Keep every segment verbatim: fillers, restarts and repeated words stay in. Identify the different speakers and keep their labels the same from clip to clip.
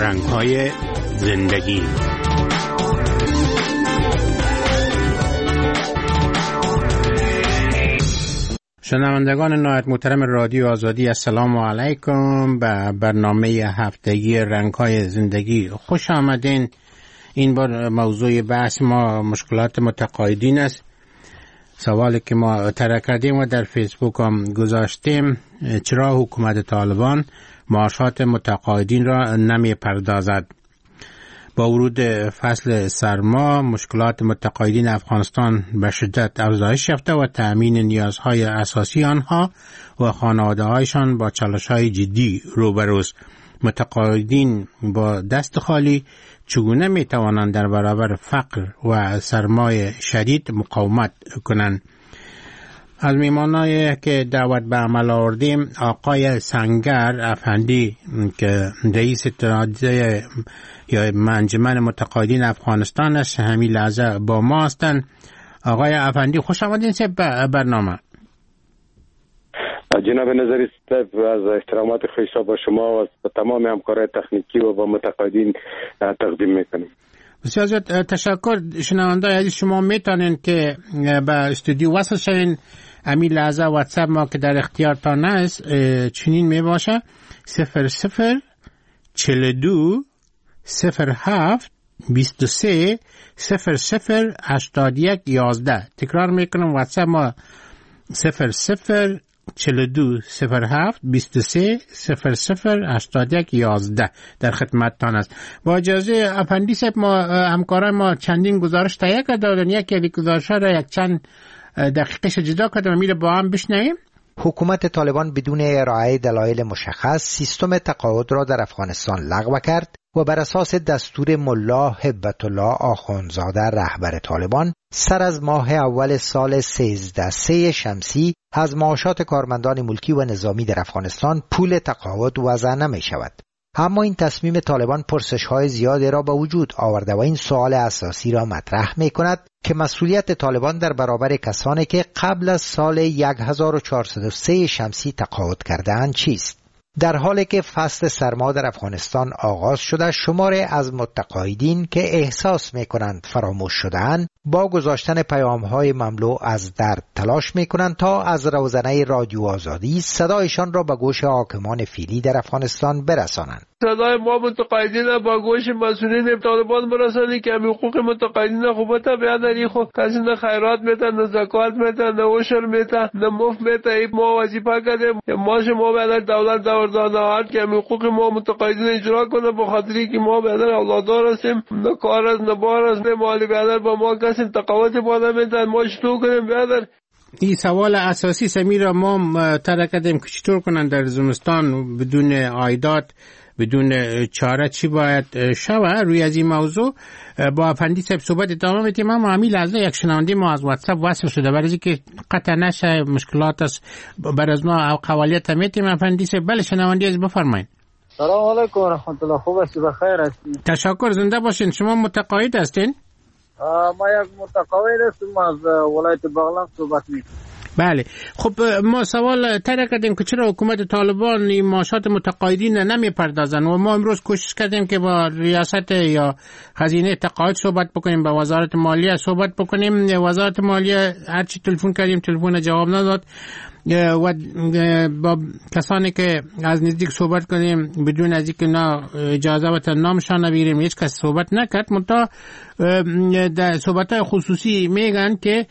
Speaker 1: رنگ‌های زندگی. شنوندگان نهایت محترم رادیو آزادی، السلام علیکم. به برنامه هفتگی رنگ‌های زندگی خوش آمدین. این بار موضوع بحث ما مشکلات متقاعدین است. سوالی که ما طرح کردیم و در فیسبوک هم گذاشتیم: چرا حکومت طالبان معاشات متقاعدین را نمی پردازد؟ با ورود فصل سرما مشکلات متقاعدین افغانستان به شدت افزایش یافته و تأمین نیازهای اساسی آنها و خانواده‌هایشان با چالش‌های جدی روبروست. متقاعدین با دست خالی چگونه می توانند در برابر فقر و سرمایه شدید مقاومت کنند؟ از میمانایی که دعوت به عمل آوردیم آقای سنگر افندی که رئیس اتحادیه یا انجمن متقاعدین افغانستان است همین لحظه با ما هستند. آقای افندی خوش آمدین به برنامه.
Speaker 2: جناب نظری صاحب، از احترامات خیشا با شما و تمام همکارای تکنیکی و با متقاعدین تقدیم میکنیم.
Speaker 1: بسیار زیاد تشکر. شنوندگان عزیز، شما میتونین که به استودیو وصل شوین. همین لحظه واتساپ ما که در اختیارتان است چنین می باشه: صفر صفر چهل دو صفر هفت بیست و سه صفر صفر هشتاد یک یازده. تکرار میکنم: واتساپ ما صفر صفر چهل دو صفر هفت بیست و سه صفر صفر هشتاد یک یازده در خدمتتان است. با اجازه افندی صاحب، ما همکاران ما چندین گزارش تهیه کردن. یکی از گزارش‌ها را یک چند دقیقه جدا کردم، میره با هم بشنویم.
Speaker 3: حکومت طالبان بدون ارائه دلایل مشخص سیستم تقاعد را در افغانستان لغو کرد و بر اساس دستور ملا هبت الله آخوندزاده رهبر طالبان سر از ماه اول سال سیزده سه شمسی از معاشات کارمندان ملکی و نظامی در افغانستان پول تقاعد وضع نمی شود. اما این تصمیم طالبان پرسش‌های زیادی را به وجود آورده و این سوال اساسی را مطرح می‌کند که مسئولیت طالبان در برابر کسانی که قبل از سال هزار و چهارصد و سه شمسی تقاعد کرده‌اند چیست؟ در حالی که فصل سرما در افغانستان آغاز شده، شماری از متقاعدین که احساس می‌کنند فراموش شده‌اند با گذاشتن پیام‌های مملو از درد تلاش می‌کنند تا از روزنه رادیو آزادی صدایشان را به گوش حاکمان فعلی در افغانستان برسانند.
Speaker 4: صدای ما متقاعدین با گوش مسئولین طالبان برسانی که حقوق متقاعدین خوبه بیادری خو کسی نه خیرات میده، نه زکات میده، نه عشر میده، نه مفت میده. ما وظیفه کردیم ما شما باید دولت داوردانه هات که حقوق ما متقاعدین اجرا کنه، به خاطری که ما باید اولادار هستیم، نه کار از نه بار از نه مالی باید با ما کسی تقاعد بالا میدن. ما چطور کنیم بیادر؟
Speaker 1: این سوال اساسی سمیرا ما طرح کردیم که چطور کنن در زمستان بدون عایدات، بدون چاره چی باید شوه. روی از این موضوع با افندی صاحب صحبت ادامه میدیم. اما همین لحظه یک شنونده ما از واتساپ وصل شده، برای اینکه قطع نشه مشکلات است برای از ما قوالیت میتیم. افندی صاحب بله، شنونده از بفرمایید.
Speaker 5: سلام علیکم و رحمت الله. خوب هستی؟ بخیر هستی؟
Speaker 1: تشکر، زنده باشین. شما متقاعد هستین؟
Speaker 5: ما یک متقاعد هستم، از ولایت بغلان صحبت میکنم.
Speaker 1: بله، خب ما سوال طرح کردیم که چرا حکومت طالبان این معاشات متقاعدین نمی پردازن و ما امروز کوشش کردیم که با ریاست یا خزینه تقاعد صحبت بکنیم، با وزارت مالیه صحبت بکنیم. وزارت مالیه هرچی تلفن کردیم تلفن جواب نداد و با کسانی که از نزدیک صحبت کنیم بدون از اینکه نه اجازه و نامشان نبیریم هیچ کس صحبت نکرد. منتها در صحبت‌های خصوصی میگن که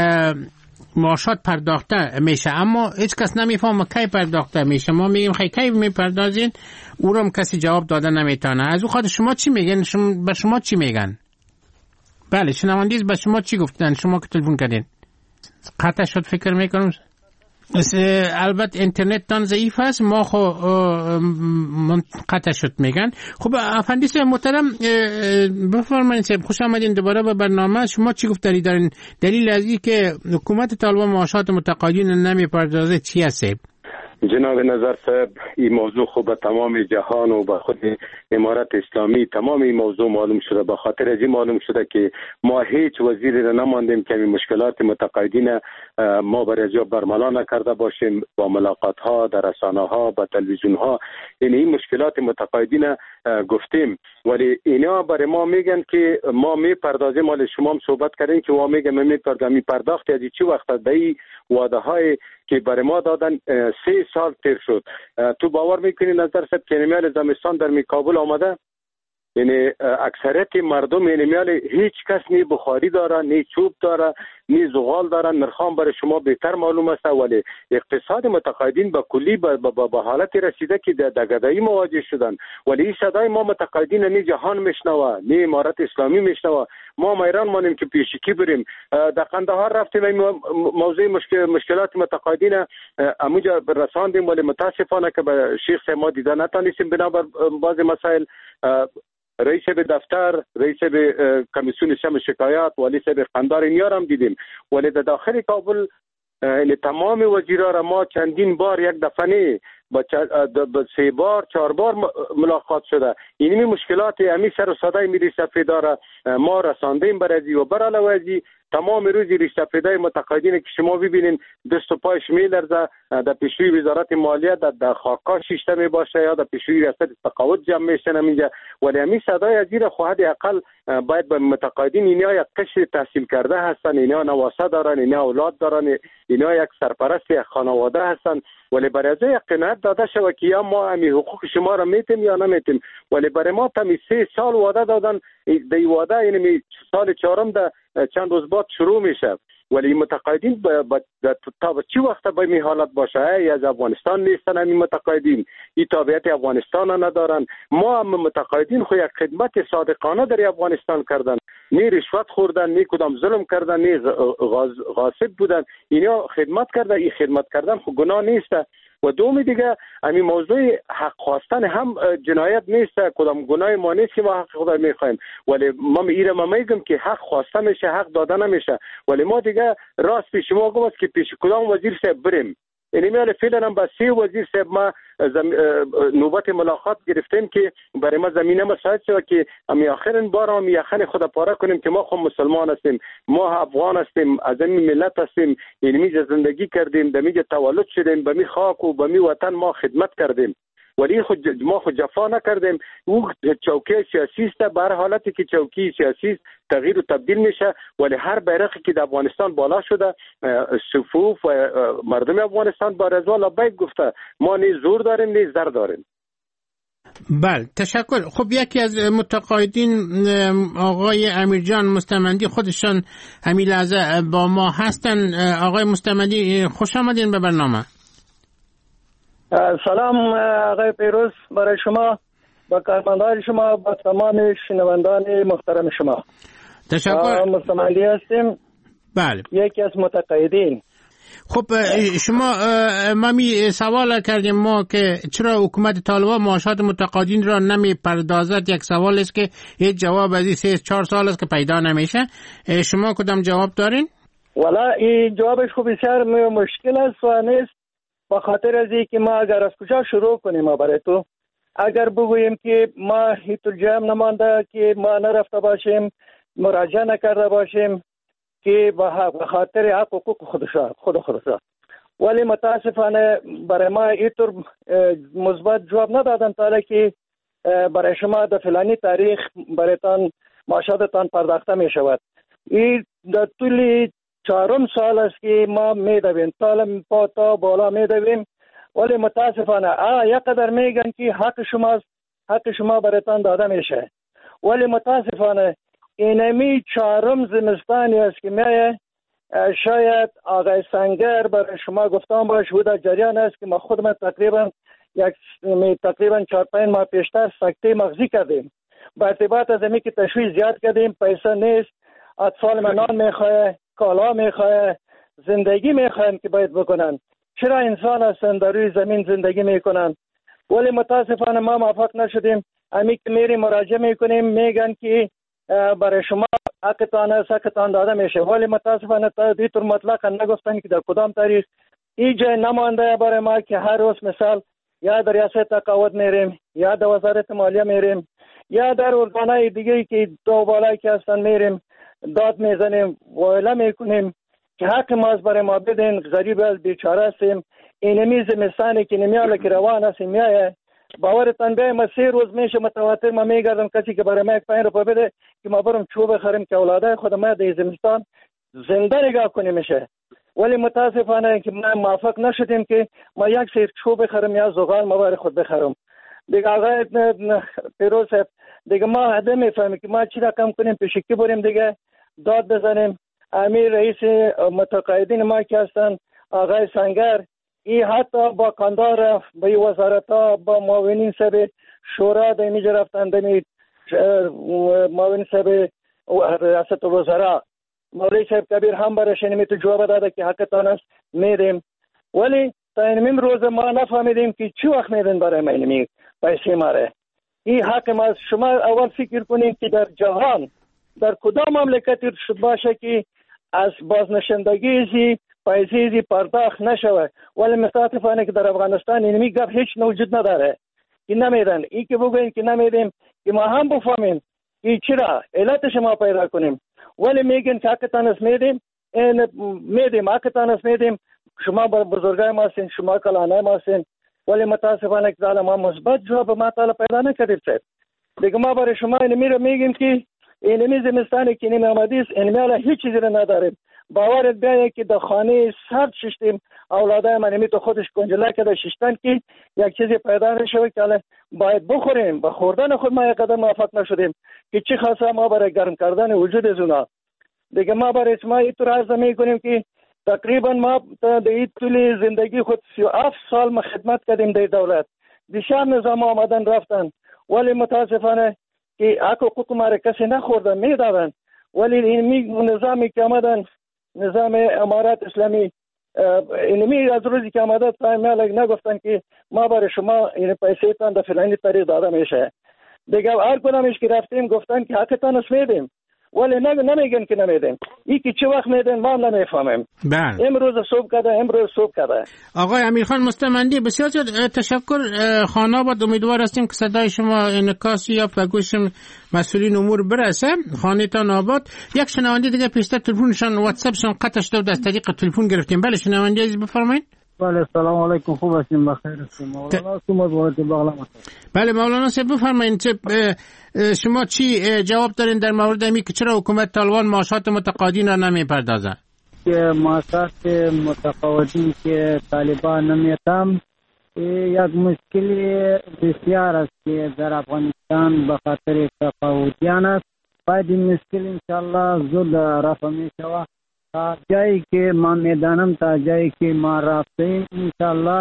Speaker 1: معاشات پرداخته میشه، اما هیچ کس نمیفهمه کی پرداخته میشه. ما میگیم خیلی کی میپردازین، او رو هم کسی جواب داده نمیتونه. از او خود شما چی میگن؟ شما به شما چی میگن؟ بله، شنوندگان به شما چی گفتن شما که تلفن کردین؟ قطع شد فکر میکنم. البته اینترنت تان ضعیف است، ما خو قطع شد میگن. خب افندی صاحب محترم بفرمایید. صاحب خوش آمدین دوباره به برنامه. شما چی گفت دارین؟ دلیل از این که حکومت طالبان معاشات متقاعدین نمیپردازه چی است؟
Speaker 2: جناب نظر صاحب، این موضوع خوب به تمام جهان و به خود امارت اسلامی تمام این موضوع معلوم شده. به خاطر از این معلوم شده که ما هیچ وزیری را نماندیم که این مشکلات متقاعدین ما برای از برملا نکرده باشیم. با ملاقات ها در رسانه ها، با تلویزیون ها، این این مشکلات متقاعدین گفتیم، ولی اینا برای ما میگن که ما میپردازیم. مال شما هم صحبت کردین که ما میگم میپردازیم. میپرداخت از چی وقت به این وعده های که برای ما دادن سه سال تیر شد. تو باور میکنی نظر صاحب که میال زمستان در می کابل آمده، یعنی اکثریت مردم یعنی میال هیچ کس نی بخاری داره، نی چوب داره، نی زغال داره. نرخان برای شما بهتر معلوم است، ولی اقتصاد متقاعدین به کلی به حالت رسیده که در گدایی مواجه شدن. ولی این صدای ما متقاعدین نی جهان میشنوه، نی امارت اسلامی میشنوه. ما میران مانیم که پیشکی بریم. در قندهار رفتیم موضوع مشکل مشکلات متقاعدین اموجا رساندیم، ولی متاسفانه که به شیخ صاحب ما دیده نتانستیم بنابر بعض مسائل. رئیس به دفتر، رئیس به کمیسیون شم شکایات، ولی صاحب قندار اینیا هم دیدیم. ولی در داخل کابل یعنی تمام وزیرا را ما چندین بار یک دفعه نه با سه بار چهار بار ملاقات شده. اینمی مشکلات امی سر و صدای میری سفیدار ما رساندیم برای و بر علاوه از تمام روزی ری سفیدای متقاعدین که شما ببینین دست و پایش میلرزه. در پیشروی وزارت مالیه در خاکا شیشته می باشه یا در پیشروی ریاست تقاعد جمع میشن اینجا. ولی امی صدای ازیر خواهد اقل باید به متقاعدین اینا یک قشر تحصیل کرده هستن، اینا نواسه دارن، اینا اولاد دارن، اینا یک سرپرست یک خانواده هستن. ولی برای از یک قناعت داده شود که یا ما امی حقوق شما را میتیم یا نمیتیم. ولی برای ما تمی سه سال وعده دادن. دی وعده یعنی سال چهارم ده چند روز بعد شروع میشه. ولی متقاعدین تا به چی وقت به این حالت باشه؟ ای از افغانستان نیستن این متقاعدین، این تابعیت افغانستان ندارن. ما هم متقاعدین خو یک خدمت صادقانه در افغانستان کردن، نی رشوت خوردن، نی کدام ظلم کردن، نی غاصب بودن. اینا خدمت کرده، این خدمت کردن خو گناه نیست. و دومی دیگه همین موضوع حق خواستن هم جنایت نیست، کدام گناه ما نیست که ما حق خدا میخوایم. ولی ما ایره ما میگم که حق خواسته میشه، حق داده نمیشه. ولی ما دیگه راست پیش ما گم است که پیش کدام وزیر صاحب بریم. یعنی میاله فعلا هم با سی وزیر صاحب ما زم... نوبت ملاقات گرفتیم که برای ما زمینه مساعد شد که امی آخرین بار هم یخن خدا پاره کنیم که ما خود مسلمان هستیم، ما افغان هستیم، از این ملت هستیم، یعنی میجا زندگی کردیم، دمیجا تولد شدیم، به می خاک و به می وطن ما خدمت کردیم. ولی خود ما خود جفا نکردیم. او چوکی سیاسی است، به هر حالتی که چوکی سیاسی است تغییر و تبدیل میشه. ولی هر بیرقی که در افغانستان بالا شده، صفوف و مردم افغانستان با رضا لبیک گفته ما نه زور داریم نه زر داریم.
Speaker 1: بله تشکر. خب یکی از متقاعدین آقای امیرجان مستمندی خودشان همین لحظه با ما هستن. آقای مستمندی خوش آمدین به برنامه.
Speaker 6: سلام آقای پیروز، برای شما، با کارمندان شما، با تمام شنوندان محترم شما.
Speaker 1: تشکر.
Speaker 6: مستمندی هستیم.
Speaker 1: بله.
Speaker 6: یکی از متقاعدین.
Speaker 1: خب شما ما می سوال کردیم ما که چرا حکومت طالبان معاشات متقاعدین را نمی پردازد. یک سوال است که هیچ جواب از این سه چهار سال است که پیدا نمیشه. شما کدام جواب دارین؟
Speaker 6: والا این جوابش خوب بسیار مشکل است و نیست، با خاطر از اینکه ما اگر از کجا شروع کنیم ما برای تو، اگر بگوییم که ما هیچ جمع نمانده که ما نرفته باشیم، مراجعه نکرده باشیم که به خاطر حق حقوق خودشا خود خودشا، ولی متاسفانه برای ما اینطور مثبت جواب ندادن تا که برای شما در فلانی تاریخ برایتان معاشاتتان پرداخته می شود. این در طول چهارم سال است که ما میدویم، تا پا تا بالا میدویم، ولی متاسفانه آه یک قدر میگن که حق شما حق شما برایتان داده میشه، ولی متاسفانه اینمی چهارم زمستانی است که میه. شاید آقای سنگر برای شما گفتم باش و در جریان است که ما خودم تقریبا یک تقریبا چهار پنج ماه پیشتر سکته مغزی کردیم. با ارتباط از اینکه تشویش زیاد کردیم، پیسه نیست، اطفال منان میخواه، کالا میخواه، زندگی میخوایم که باید بکنن. چرا انسان هستن در روی زمین زندگی میکنن؟ ولی متاسفانه ما موفق نشدیم. امی که میری مراجعه میکنیم میگن که برای شما حقتان است، حقتان داده میشه، ولی متاسفانه تا دیتر مطلقا نگفتن که در کدام تاریخ این جای نمانده برای ما که هر روز مثال یا در ریاست تقاعد میریم یا در وزارت مالیه میریم یا در ارگانهای دیگه که دو بالایی که هستن میریم داد میزنیم وایله میکنیم که حق ما برای ما بدین، غریب از بیچاره هستیم. اینمی زمستانی که نمیاله که روان هستیم میایه باورتان بیایم ما سه روز میشه متواتر ما میگردم کسی که برای ما یک پنج روپیه بده که ما برم چوب بخریم که اولاده خود ما در زمستان زنده نگاه کنیم میشه. ولی متاسفانه که ما موافق نشدیم که ما یک سیر چوب بخرم یا زغال ما برای خود بخرم. دیگه آقای پیروز دیگه ما هده میفهمیم که ما چی رقم کنیم پیشکی بریم دیگه داد بزنیم. امیر رئیس متقاعدین ما که هستن آقای سنگر این حتی با کاندار با وزارت ها با معاونین سب شورا دمیج رفتن دمی معاون سب ریاست الوزراء مولوی صاحب کبیر هم برش اینمی تو جواب داده که حقتان است میدیم. ولی تا اینمین روز ما نفهمیدیم که چی وقت میدن برای ما اینمی پیسی ماره. این حق ما. شما اول فکر کنید که در جهان در کدام مملکتی باشه که از بازنشندگی ازی پیسی ازی پرداخت نشوه. ولی متاسفانه که در افغانستان اینمی گپ هیچ موجود نداره که نمیدن. این که بگوین که نمیدیم که ما هم بفهمیم که چرا علتش ما پیدا کنیم. ولی میگن که حقتان است میدیم این میدیم حقتان است میدیم شما بزرگای ما هستین شما کلانای ما هستین. ولی متاسفانه که ما مثبت جواب ما تعالی پیدا نکردیم صاحب. دیگه ما برای شما اینمی رو میگیم که اینمی زمستانی که اینمی آمدیست اینمی حالا هیچ چیزی رو نداریم. باورت بیایه که در خانه سرد ششتیم اولادای من اینمی تو خودش کنجله کرده ششتن که یک چیزی پیدا نشوه که حالا باید بخوریم. با خوردن خود ما یک قدم موفق نشدیم که چی خاصه ما برای گرم کردن وجود از اونا. دیگه ما برای شما اینطور عرض میکنیم که تقریبا ما در این طول زندگی خود سی و هفت سال ما خدمت کردیم در دولت. بسیار نظام آمدن رفتن ولی متاسفانه که حق حقوق ما را کسی نخوردن میدادن. ولی این نظامی که آمدن نظام امارات اسلامی اینمی از روزی که آمده تا میالک نگفتن که ما برای شما این پیسه تان در فلانی طریق داده میشه. دیگه هر کدامش که رفتیم گفتن که حقتان است میدیم ولی نمیگن که نمیدیم. این که چه وقت میدن ما نمیفهمیم.
Speaker 1: بله.
Speaker 6: امروز صبح کرده امروز صبح کرده.
Speaker 1: آقای امیرخان مستمندی بسیار تشکر. خاناباد امیدوار هستیم که صدای شما انعکاسی یافت و گوش مسئولین امور برسه. خانه تان آباد. یک شنونده دیگه پیشتر تلفنشان واتساپشان قطع شده از طریق تلفن گرفتیم. بله شنونده عزیز بفرمایید.
Speaker 5: بله سلام علیکم خوب هستیم بخیر هستیم. مولانا سوم از ولایت بغلان.
Speaker 1: بله مولانا صاحب بفرمایید شما چی جواب دارین در مورد اینکه که چرا حکومت طالبان معاشات متقاعدین را نمیپردازه؟
Speaker 5: که معاشات متقاعدین که طالبان نمیتم یک مشکلی بسیار است که در افغانستان به خاطر تقاعدیان است. باید این مشکل انشاءالله زود رفع می شود. تا جایی که ما میدانم تا جایی که ما رفتیم انشاءالله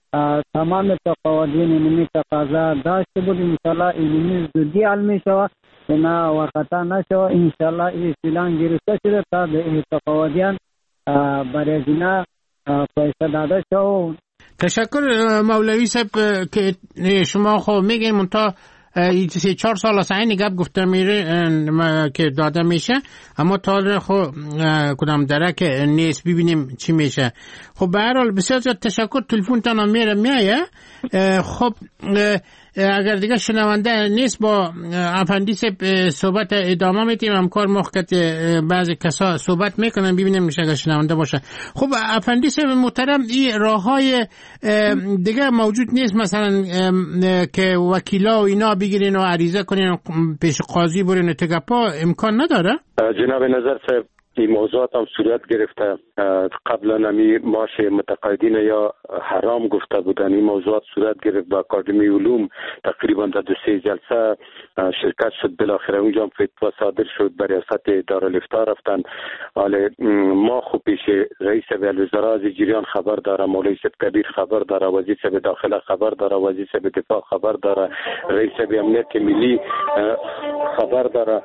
Speaker 5: تمام تقاعدین اینمی تقاضا داشته بود انشاءالله اینمی زودی حل می شود نه ورخطا نشود. انشاءالله این فیلان گرفته شده تا به تقاعدیان برای زینا پیسه داده شود.
Speaker 1: تشکر مولوی صاحب که شما خب میگین منطقه سه چهار سال از این گپ گفته میره که داده میشه اما تا خب کدام درک نیست ببینیم چی میشه. خب به هر حال بسیار زیاد تشکر. تلفن تان میره میایه. خب اگر دیگه شنونده نیست با افندیس صحبت ادامه میتیم همکار محکت بعضی کسا صحبت میکنن ببینیم میشه اگر شنونده باشه. خب افندیس محترم این راه های دیگه موجود نیست مثلا که وکیلا و اینا بگیرین و عریضه کنین پیش قاضی برین تگپا امکان نداره؟
Speaker 2: جناب نظر صاحب این موضوعات هم صورت گرفته. قبلا نمی معاش متقاعدین یا حرام گفته بودن این موضوعات صورت گرفت با اکادمی علوم تقریبا در دو سه جلسه شرکت شد. بالاخره اونجا هم فتوا صادر شد بر ریاست دارالافتاء رفتن. حالا ما خب پیش رئیس الوزراء از جریان خبر داره، مولوی صاحب کبیر خبر داره، وزیر صاحب داخله خبر داره، وزیر صاحب دفاع خبر داره، رئیس امنیت ملی خبر داره.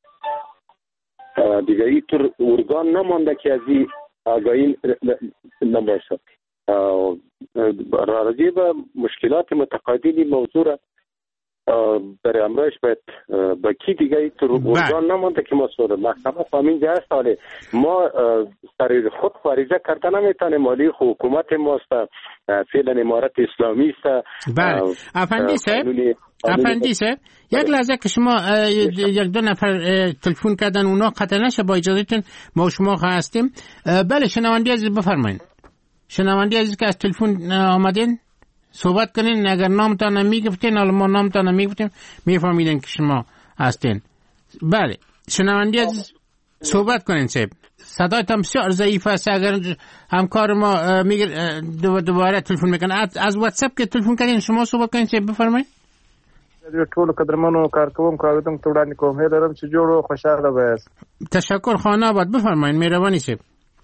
Speaker 2: دیگه ای طور ارگان نمانده که از این آگاهی نباشه. راجع به مشکلات متقاعدین موضوع را برای امروز باید با کی دیگه تو ارگان نمونده که ما سوال محکمه فامین جه ساله ما سر خود خارجه کرده نمیتونه مالی حکومت ماست فعلا امارت اسلامی است.
Speaker 1: بله افندی صاحب افندی صاحب یک لحظه که شما یک دو نفر تلفن کردن اونا قطع نشه با اجازهتون ما شما هستیم. بله شنوندی عزیز بفرمایید. شنوندی عزیز که از تلفن آمدین صحبت کنین، اگر نامتان نمیگفتین حالا ما نامتان نمیگفتیم میفهمیدین که شما هستین. بله شنوندی عزیز صحبت کنین صاحب. صدایتان بسیار ضعیف است. اگر همکار ما میگه دوباره تلفن میکنه از واتساپ که تلفن کردین شما صحبت کنین صاحب بفرمایید.
Speaker 7: ټول قدرمنو کارکوم کاردم ته وړاندې کوم هیله لرم چې جوړ او خوشاله وایاست.
Speaker 1: تشکر خانه آباد بفرمایید مهرباني صاحب.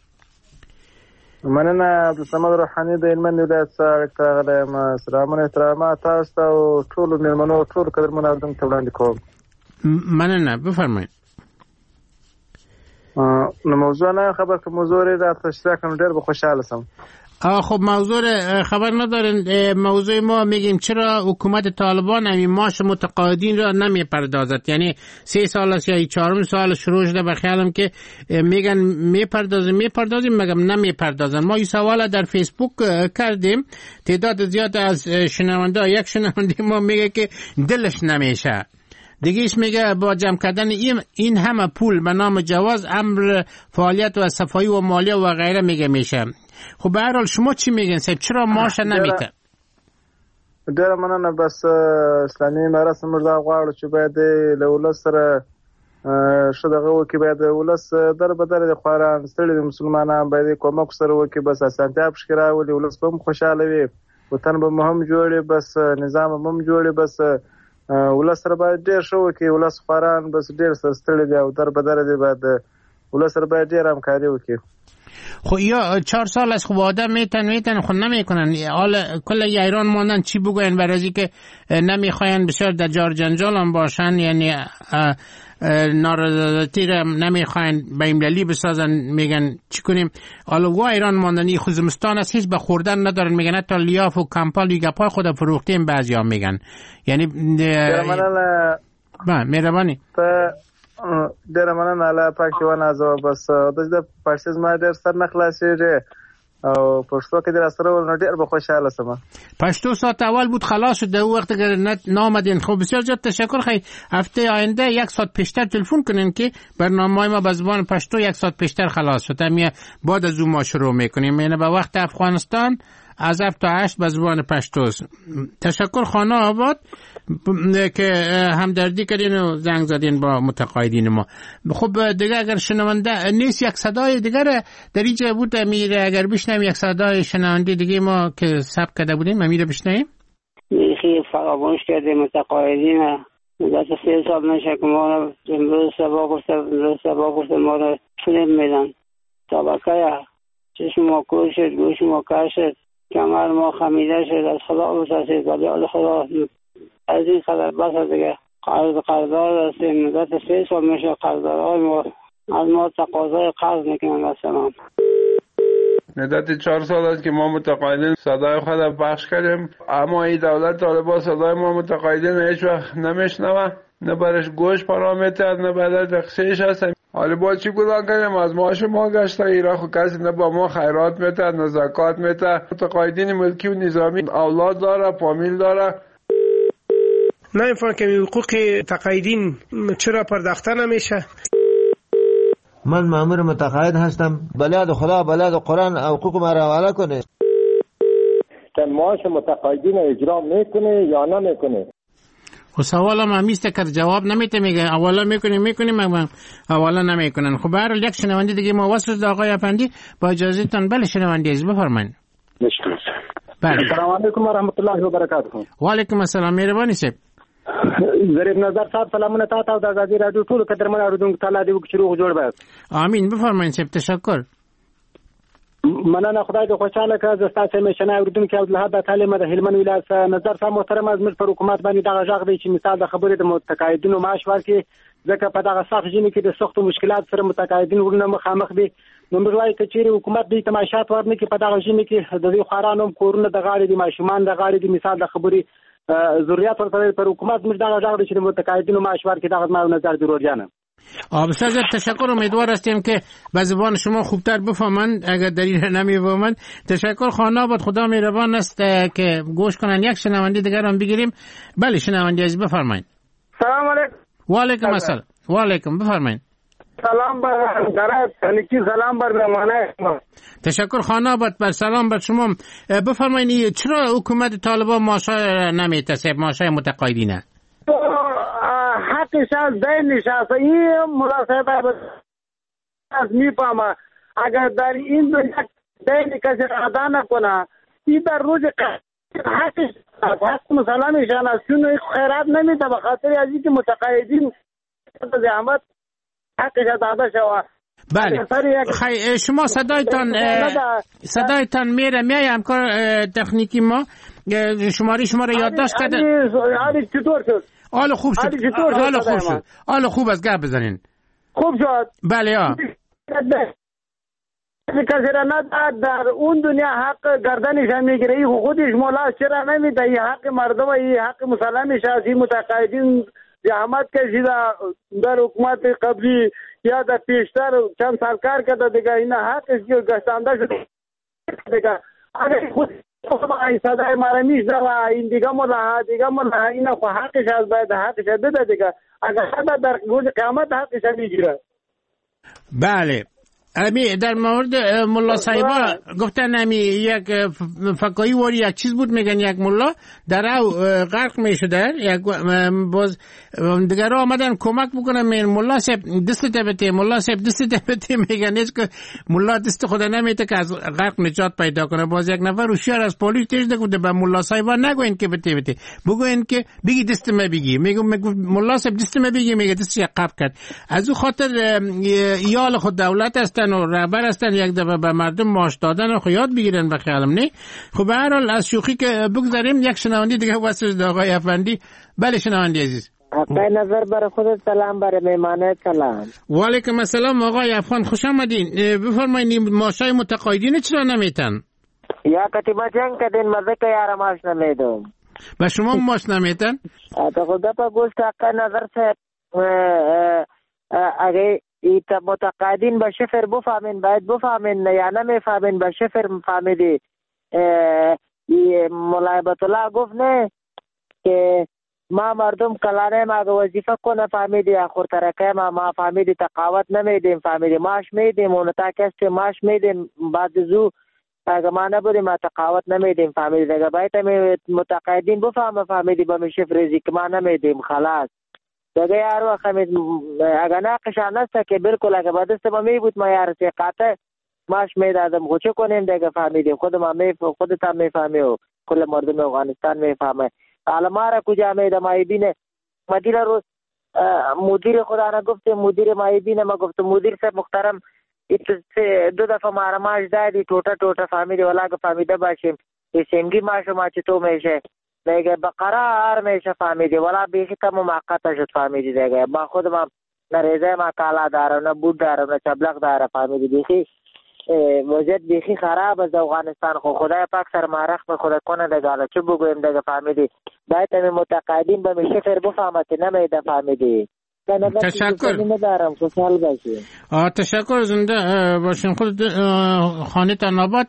Speaker 7: مننه عبدالصمد روحاني د هلمند ولایت څخه راغلی. سلامونه احترامات تاسو ته او ټولو مېلمنو ټول قدرمنو اردن ته وړاندې کوم.
Speaker 1: مننه بفرمایید.
Speaker 7: نو موضوع نه خبر که موضوع را تشریح کنم ډېر به خوشحاله شم.
Speaker 1: خب موضوع خبر ندارین. موضوع ما میگیم چرا حکومت طالبان همین معاش متقاعدین را نمیپردازد، یعنی سه سال است یا چهارم سال شروع شده به خیالم که میگن میپردازیم میپردازیم مگم نمیپردازن. ما این سوال در فیسبوک کردیم، تعداد زیاد از شنونده یک شنونده ما میگه که دلش نمیشه، دیگهش میگه با جمع کردن این, این همه پول به نام جواز امر فعالیت و صفایی و مالیه و غیره میگه میشه. خب به هر حال شما چی میگن صاحب چرا ماشه نمیته؟
Speaker 7: ډیره مننه. بس اسلامي مراسم مردا غواړو چې باید له ولس سره ښه دغه وکړي، باید ولس در بدر د خواران ستړي مسلمانان باید کومک سره وکړي، بس اسانتیا پکې راولي، ولس به هم خوشحاله وي، وطن به هم جوړي، بس نظام هم جوړي، بس ولس سره باید ډېر ښه وکړي. ولس خواران بس ډېر سره ستړي دي او در بدر دي، باید ولس سره باید ډېر همکاري وکړي.
Speaker 1: خب یا چهار سال از خوب آدم میتن میتن خود نمیکنن. حالا کل ایران ماندن چی بگوین برای که نمیخواین بسیار در جار جنجال هم باشن، یعنی نارضایتی را نمیخواین به ایملالی بسازن، میگن چی کنیم. حالا و ایران ماندنی خود زمستان است هیچ به خوردن ندارن، میگن حتی لیاف و کمپال و گپای خود فروختیم بعضی ها میگن. یعنی با مهربانی
Speaker 7: ډیره مننه. الله پاک دې ونازوه. بس د پښتو زما ډېر سر نه خلاصېږي او پښتو کې در سره ول ډېر به خوشاله شم.
Speaker 1: پښتو ساعت اول بود خلاص شد در وقت اگر نامدین. خب بسیار زیاد تشکر. خیلی هفته آینده یک ساعت پیشتر تلفن کنین که برنامه ما به زبان پښتو یک ساعت پیشتر خلاص شد. همین بعد از اون ما شروع میکنیم، یعنی به وقت افغانستان از هفت تا هشت به زبان پښتو. تشکر خانه آباد که همدردی کردین و زنگ زدین با متقاعدین ما. خب دیگه اگر شنونده نیست یک صدای دیگر در اینجا بود میره، اگر بشنویم یک صدای شنونده دیگه ما که ثبت کرده بودیم میره بشنویم.
Speaker 8: خیلی فراموش کرده متقاعدین مدت سه سال نشه که ما رو امروز سبا گفته امروز سبا گفته ما رو فیلم میدن. طبقه چشم ما کور شد، گوش ما کر شد، کمر ما خمیده شد، از خدا متاسف ولی از خدا از این خبر بس دیگه قرض قرضدار هستیم. مدت سه سال میشه قرضدارهای ما از ما تقاضای قرض میکنن. مثلا
Speaker 4: مدت چهار سال است که ما متقاعدین صدای خود پخش کردیم، اما این دولت طالبان صدای ما متقاعدین هیچ وقت نمیشنوه، نه برش گوش پرامیته نه برش دقیقش هست. حالا با چی گلان کنیم؟ از معاش ما گشته ایران خود کسی نه با ما خیرات میته نه زکات میته. متقاعدین ملکی و نظامی اولاد داره، فامیل داره.
Speaker 9: نمیفهم که حقوق تقاعدین چرا پرداخته نمیشه.
Speaker 10: من مأمور متقاعد هستم، بلاد خدا بلاد قرآن حقوق ما را حواله کنه.
Speaker 2: معاش متقاعدین اجرا میکنه یا نمیکنه؟
Speaker 1: خب سوالم همیسته که جواب نمیته، میگه اولا میکنیم میکنیم مگم اولا نمیکنن. خب هر یک شنونده دیگه ما وصل آقای افندی با اجازهتون. بله شنونده عزیز بفرمایید.
Speaker 2: مشکل.
Speaker 1: بله.
Speaker 6: السلام علیکم و رحمت الله و برکاته.
Speaker 1: و علیکم السلام. مهرباني صاحب.
Speaker 6: ظریف نظر صاحب سلامونه تاسو او د ازادي رادیو ټول قدرمن اوریدونکو ته الله دې وکړي روغ جوړ باید.
Speaker 1: امين. بفرمایئ صاحب. تشکر.
Speaker 6: مننه. خدای دې خوشاله کړه. زه ستاسو میشنه اوریدونکو عبدالحق تعلیم د هلمند ولایت نظر صاحب محترم از مر پر حکومت باندې دغه ژغ دی چې مثال د خبرې د متقاعدینو معاش ورکړي، ځکه په دغه سخت ژمي کې د سختو مشکلات سره متقاعدین ورونه مخامخ دي.
Speaker 11: نو موږ وایو که چیرې حکومت دوی تماشات ورنه کې په دغه ژمي کې د دوی خوارانو کورونه د غاړې دي، ماشومان د غاړې دي، مثال د خبرې ضروریات ورته پر حکومت موږ دغه ژغ چې متقاعدینو معاش ورکړي. دغه ما نظر ضرور جانم.
Speaker 1: آبستر جان تشکر. امیدوار هستیم که به زبان شما خوبتر بفهمند اگر در این نمیفهمند. تشکر. خانه آباد خدا مهربان است که گوش کنن. یک شنونده دیگر هم بگیریم. بله شنونده عزیز بفرمایید.
Speaker 12: سلام علیکم.
Speaker 1: و علیکم السلام. و علیکم بفرمایید.
Speaker 12: سلام بر درات تنکی سلام بر زمانه.
Speaker 1: تشکر. خانه آباد بر سلام بر شما. بفرمایید چرا حکومت طالبان ماشای نمیتسه ماشای متقاعدینه؟
Speaker 12: حقش از دینش است. این مناسبت از میفهمه اگر در این دنیا دین کسی ادا نکنه این در روز حقش حق مسلمانشان است. چون خیرات نمیده به خاطر از اینکه متقاعدین زحمت حقش ادا شود.
Speaker 1: بله خی شما صدایتان صدایتان میره میای همکار تکنیکی ما شماره شما رو یادداشت کرده.
Speaker 12: حالی چطور شد؟
Speaker 1: حالا خوب شد. حالا خوب شد. حالا خوب از گپ بزنین.
Speaker 12: خوب شد.
Speaker 1: بله ها.
Speaker 12: کسی را نداد در اون دنیا حق گردنش هم میگیره. این خودش مولا چرا نمیده؟ این حق مردم و این حق مسلمش است. این متقاعدین زحمت کشیده در حکومت قبلی یا در پیشتر چند سال کار کرده دیگه. این حقش که گشتانده شده دیگه. اگر خود این صدای مرا میشده و این دیگه مولا دیگه مولا این خو حقش از باید حقش بده دیگه. اگر حد در روز قیامت حقش میگیره.
Speaker 1: بله امی در مورد ملا صاحبا گفتن امی یک فقاهی واری یک چیز بود میگن یک ملا در او غرق میشده یک باز دیگر آمدن کمک بکنن می ملا صاحب دست تبته ملا صاحب دست تبته میگن هیچ که ملا دست خود نمیته که از غرق نجات پیدا کنه. باز یک نفر هوشیار از پلیس تیز نگفته به ملا صاحبا نگوین که بته بته بگوین که بگی دست ما بگی. میگم ملا صاحب دست ما بگی میگه دست عقب کرد. از او خاطر یال خود دولت است و رهبر هستن یک دفعه به مردم ماش دادن و یاد بگیرن. به خیالم نه. خب به هر حال از شوخی که بگذاریم یک شنونده دیگه واسه آقای افندی. بله شنونده عزیز.
Speaker 13: آقای نظر برای خودت سلام، برای مهمانه سلام.
Speaker 1: و علیکم السلام آقای افغان خوش آمدین. بفرمایید ماشای متقاعدین چرا نمیتن؟
Speaker 13: یا کتیبه جنگ کدین مزه که یار ماش نمیدم.
Speaker 1: و شما ماش نمیتن؟
Speaker 13: تا خدا پا گوشت آقای نظر سے اگه ایتا متقاعدین به شفر بفهمین باید بفهمین یا نمیفهمین به شفر فهمیدی. ملایبت الله گفت نه که ما مردم کلانه ما وظیفه کنه فهمیدی آخر ترکه ما ما فهمیدی تقاوت نمیدیم فهمیدی ماش میدیم اون تا کسی ماش میدیم بعد زو اگه ما نبودیم ما تقاوت نمیدیم فهمیدی اگه باید متقاعدین بفهمه فهمیدی به می شفر ریزی که ما نمیدیم خلاص دیگه یار وقت اگه ناقشان است که بالکل اگه با دست ما می بود ما یار سیقاته ماش میدادم خود چه کنیم دیگه فهمیدیم خود ما می خودت هم میفهمی و کل مردم افغانستان میفهمه. حالا ما را کجا میده مایبینه مدیر روز مدیر خدا را گفته مدیر مایبینه ما گفته مدیر صاحب محترم دو دفعه ما را ماش دادی ټوټه ټوټه فهمیدی ولاګه فهمیده باشیم سیمگی ماشو ما چې تو میشه دیگه بقرار میشه فهمیدی ولا بیخی تا موقته شد فهمیدی دیگه با خود ما نه ریزه ما کالا دارم نه بود دارم نه چبلق دارم فهمیدی بیخی وضعیت بیخی خراب از افغانستان خو خدای پاک سر معرخ به خدا کنه دیگه حالا چه بگویم دیگه فهمیدی باید همین متقاعدین به می شفر بفهمت نمیده فهمیدی.
Speaker 1: تشکر.
Speaker 13: ندارم خوشحال باشی.
Speaker 1: تشکر زنده باشین. خود خانه تنابات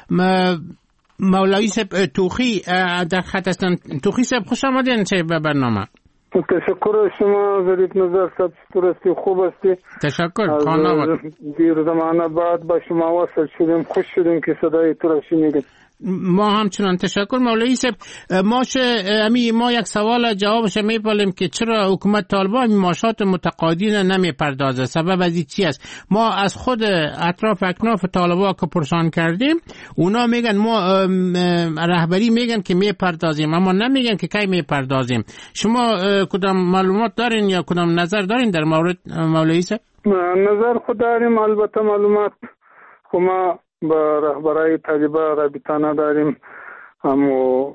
Speaker 1: مولوی صاحب توخی در خط هستن. توخی صاحب خوش آمدین چه به برنامه.
Speaker 12: تشکر شما ظریف نظر صاحب درستی خوب هستی.
Speaker 1: تشکر خانه
Speaker 12: دیر زمانه بعد با شما وصل شدیم خوش شدیم که صدای تو را شنیدیم.
Speaker 1: ما همچنان. تشکر مولوی صاحب. ماش امی ما یک سوال جوابش میپالیم که چرا حکومت طالبان ماشات متقاعدین نمیپردازه. سبب از این چی است؟ ما از خود اطراف اکناف طالبان که پرسان کردیم اونا میگن ما رهبری میگن که میپردازیم اما نمیگن که کی میپردازیم. شما کدام معلومات دارین یا کدام نظر دارین در مورد مولوی صاحب؟
Speaker 12: نظر خود داریم البته معلومات خو ما با رهبرای طالبا رابطانه داریم اما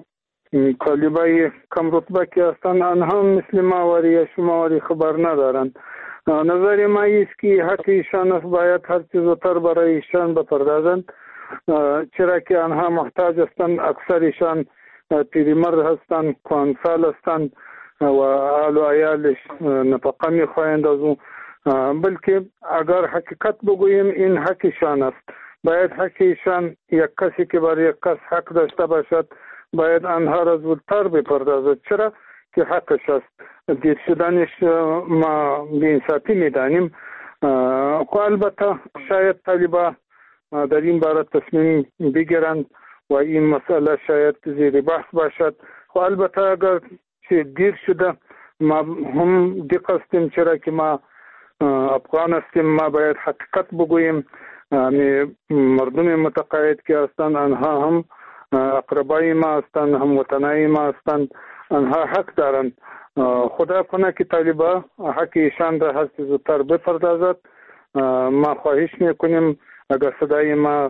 Speaker 12: طالبای کم رتبه که هستند آنها مثل ما واری شما واری خبر ندارند
Speaker 14: نظر ما است که حق ایشان است، باید هر چیز زودتر برای ایشان بپردازند، چرا که آنها محتاج هستند. اکثر ایشان پیرمرد هستند، کهنسال هستند و اهل و عیالش نفقه میخواهند از اون. بلکه اگر حقیقت بگوییم این حق ایشان است، باید حق ایشان یک کسی که بر یک کس حق داشته باشد باید آنها را زودتر بپردازد، چرا که حقش است. دیر شدنش ما بی‌انصافی میدانیم. خو البته شاید طالبان در این باره تصمیم بگیرند و این مسئله شاید زیر بحث باشد. خو البته اگر چه دیر شده ما هم دق هستیم، چرا که ما افغان هستیم، ما باید حقیقت بگوییم. مردم متقاعد که هستند آنها هم اقربای ما هستند، هم وطنای ما هستند، آنها حق دارند. خدا کنه که طالبان حق ایشان را هر چیز زودتر بپردازد. ما خواهش میکنیم اگر صدای ما